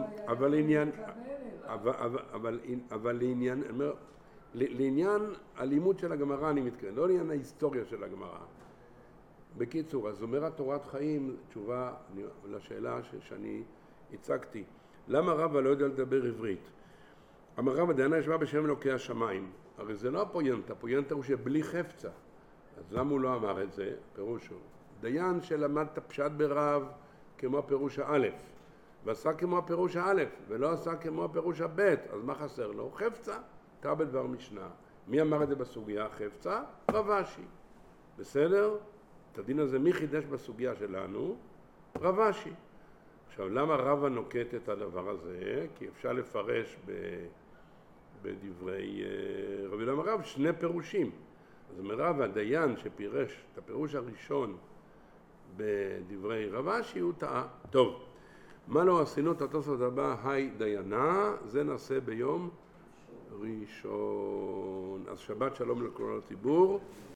אבל לעניין הלימוד של הגמרא אני מתכוון, לא לעניין ההיסטוריה של הגמרא. בקיצור, אז אומר התורת חיים, תשובה לשאלה שאני הצגתי. למה רבא לא יודע לדבר עברית? אמר רבא, דיינה ישבה בשם אלוקי השמיים. הרי זה לא הפוינטה, הפוינטה הוא שבלי חפצה. אז למה הוא לא אמר את זה? פירוש הוא. דיין שלמד את הפשט ברב כמו הפירוש האלף, ועשה כמו הפירוש האלף, ולא עשה כמו הפירוש הבית, אז מה חסר לו? חפצה. טעה בדבר משנה. מי אמר את זה בסוגיה? חפצה? רב אשי. בסדר? את הדין הזה מי חידש בסוגיה שלנו? רב אשי. עכשיו, למה רבא נוקט את הדבר הזה? כי אפשר לפרש בדברי רבי יהודה אמר רב שני פירושים. אז אומר רבא, דיין שפירש את הפירוש הראשון בדברי רב אשי הוא טעה. טוב, מה לא עשינו את התוספות הבא? היי דיינה, זה נעשה ביום ראשון. אז שבת שלום לכל הציבור.